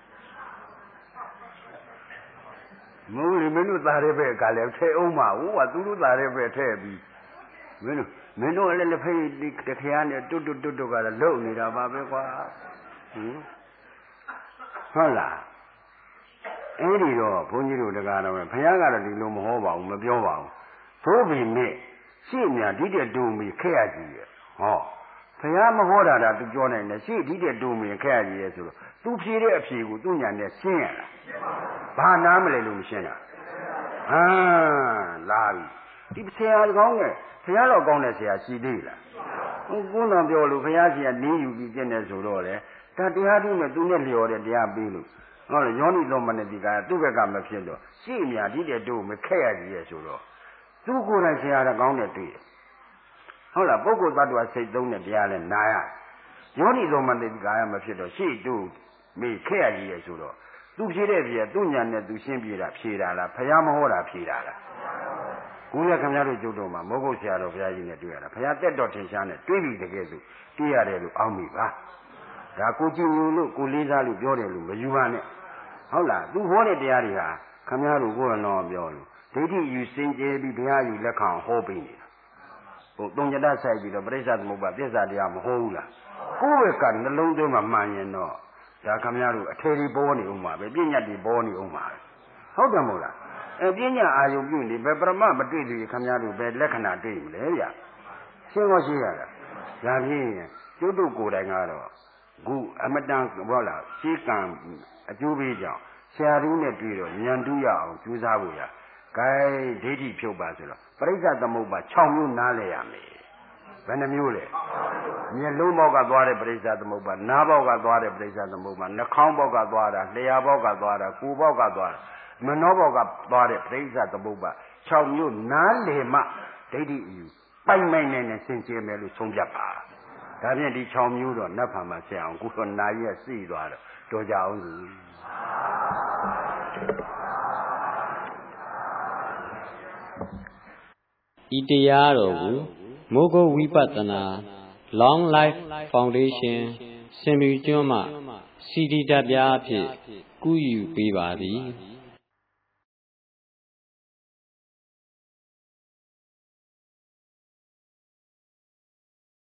S2: မဟုတ်လေမင်းတို့သားတဲ့ဘက်ကလည်းထဲအောင်မဟုတ်ကသူတို့သားတဲ့ဘက်ထဲပြီးမင်းတို့မင်းတို့လည်းလက်ဖိတ်တခါနဲ့တွတ်တွတ်တွတ်ကတော့လုံနေတာပါပဲကွာဟင်ဟုတ်လားအဲ့ဒီတော့ဘုန်းကြီးတို့တရားတော်ဘုရားကတော့ဒီလိုမဟောပါဘူးမပြောပါဘူးသို့ပေမဲ့ရှေ့များဒီတဲ့တူမီခက်ရကြီးရဲ့ဟောဘုရားမဟောတာဒါသူပြောနိုင်တယ်ရှေ့ဒီတဲ့တူမီခက်ရကြီးရဲ့ဆိုတော့သူဖြေတဲ့အဖြေကိုသူညာနဲ့ရှင်းရတာဘာနားမလဲလို့မရှင်းတာဟာလာပြီဒီဆရာကောင်းကဘုရားတော်ကောင်းတဲ့ဆရာရှိသေးလားဟုတ်ကုန်းတော်ပြောလို့ဘုရားရှင်ကနေယူပြီးကျင့်တယ်ဆိုတော့လေဒါတရားဒီမဲ့သူနဲ့လျော်တဲ့တရားပေးလို့ဟုတ်လားယောနိသောမနတိကသူ့ဘက်ကမဖြစ်တော့ရှေ့မြာဒီတဲ့တို့မခက်ရကြီးရဲ့ဆိုတော့သူကိုယ်တိုင်ဆရာတော်ကောင်းတဲ့တွေ့ဟုတ်လားပုဂ္ဂိုလ်သတ္တဝါစိတ်သုံးတဲ့တရားနဲ့နာရယောနိသောမနတိကမဖြစ်တော့ရှေ့တို့မေခက်ရကြီးရဲ့ဆိုတော့သူဖြေတဲ့ပြေသူညာနဲ့သူရှင်းပြေတာဖြေတာလားဘုရားမဟောတာဖြေတာလားကိုယ်ရခင်ဗျားတို့ကျုပ်တို့မှာမောဂုတ်ဆရာတော်ဘုရားကြီးနဲ့တွေ့ရတာဘုရားတက်တော်ထင်ရှားနဲ့တွေ့ပြီတကယ်ဆိုတွေ့ရတယ်လို့အောင်းမိပါဒါကိုကြည့်လို့ကိုလေးစားလို့ပြောတယ်လို့မယူပါနဲ့ဟုတ်လားသူဟောတဲ့တရားတွေဟာခင်ဗျားတို့ကိုယ်တော်ပြောလို့ဒိဋ္ဌိယူစင်ကြယ်ပြီးဘုရားယူလက်ခံဟောပေးနေတာဟိုတုံကြတဆိုင်ပြီးတော့ပရိစ္ဆသမုပ္ပါပြစ္ဆာတရားမဟောဘူးလားကိုယ့်ဘက်ကနှလုံးသွင်းမှမှန်ရင်တော့ဒါခင်ဗျားတို့အထေရီပေါ်နေဦးမှာပဲပြဉ္ညာတွေပေါ်နေဦးမှာပဲဟုတ်တယ်မို့လားအဲပြဉ္ညာအာယုပြုနေဘယ်ပရမမတွေ့သေးခင်ဗျားတို့ဘယ်လက္ခဏာတွေ့မလဲဗျရှင်းတော့ရှင်းရတာဒါဖြင့်ကျွတ်တို့ကိုယ်တိုင်ကတော့ခုအမတန်ဘောလားရှေးကံအကျိုးပေးကြောင့်ဆရာတို့နဲ့တွေ့တော့ဉာဏ်တူးရအောင်ကြိုးစားဖို့ရဂိုင်းဒိဋ္ဌိဖြုတ်ပါဆိုတော့ပရိစ္ဆသမုပ္ပါ၆မျိုးနားလဲရမယ်ဘယ်နှမျိုးလဲမျက်လုံးဘောက်ကသွားတဲ့ပရိစ္ဆသမုပ္ပါနားဘောက်ကသွားတဲ့ပရိစ္ဆသမုပ္ပါနှာခေါင်းဘောက်ကသွားတာလျှာဘောက်ကသွားတာကိုယ်ဘောက်ကသွားတာမနောဘောက်ကသွားတဲ့ပရိစ္ဆသမုပ္ပါ၆မျိုးနားလဲမှဒိဋ္ဌိအယူပိုင်ပိုင်နဲ့နဲ့ဆင်ခြင်မယ်လို့ဆုံးဖြတ်ပါဒါဖြင့်ဒီ၆မျိုးတော့နတ်ဖန်မှာဆက်အောင်ခုတော့နာရီကစီသွားတော့တော်ကြအောင်သူ
S3: ဤတရားတော်ကိုမိုးကုတ်ဝိပဿနာ Long Life Foundation စင်ပြကျွန်းမှစီဒီတပ်ပြားအဖြစ်ကူးယူပေးပါသည်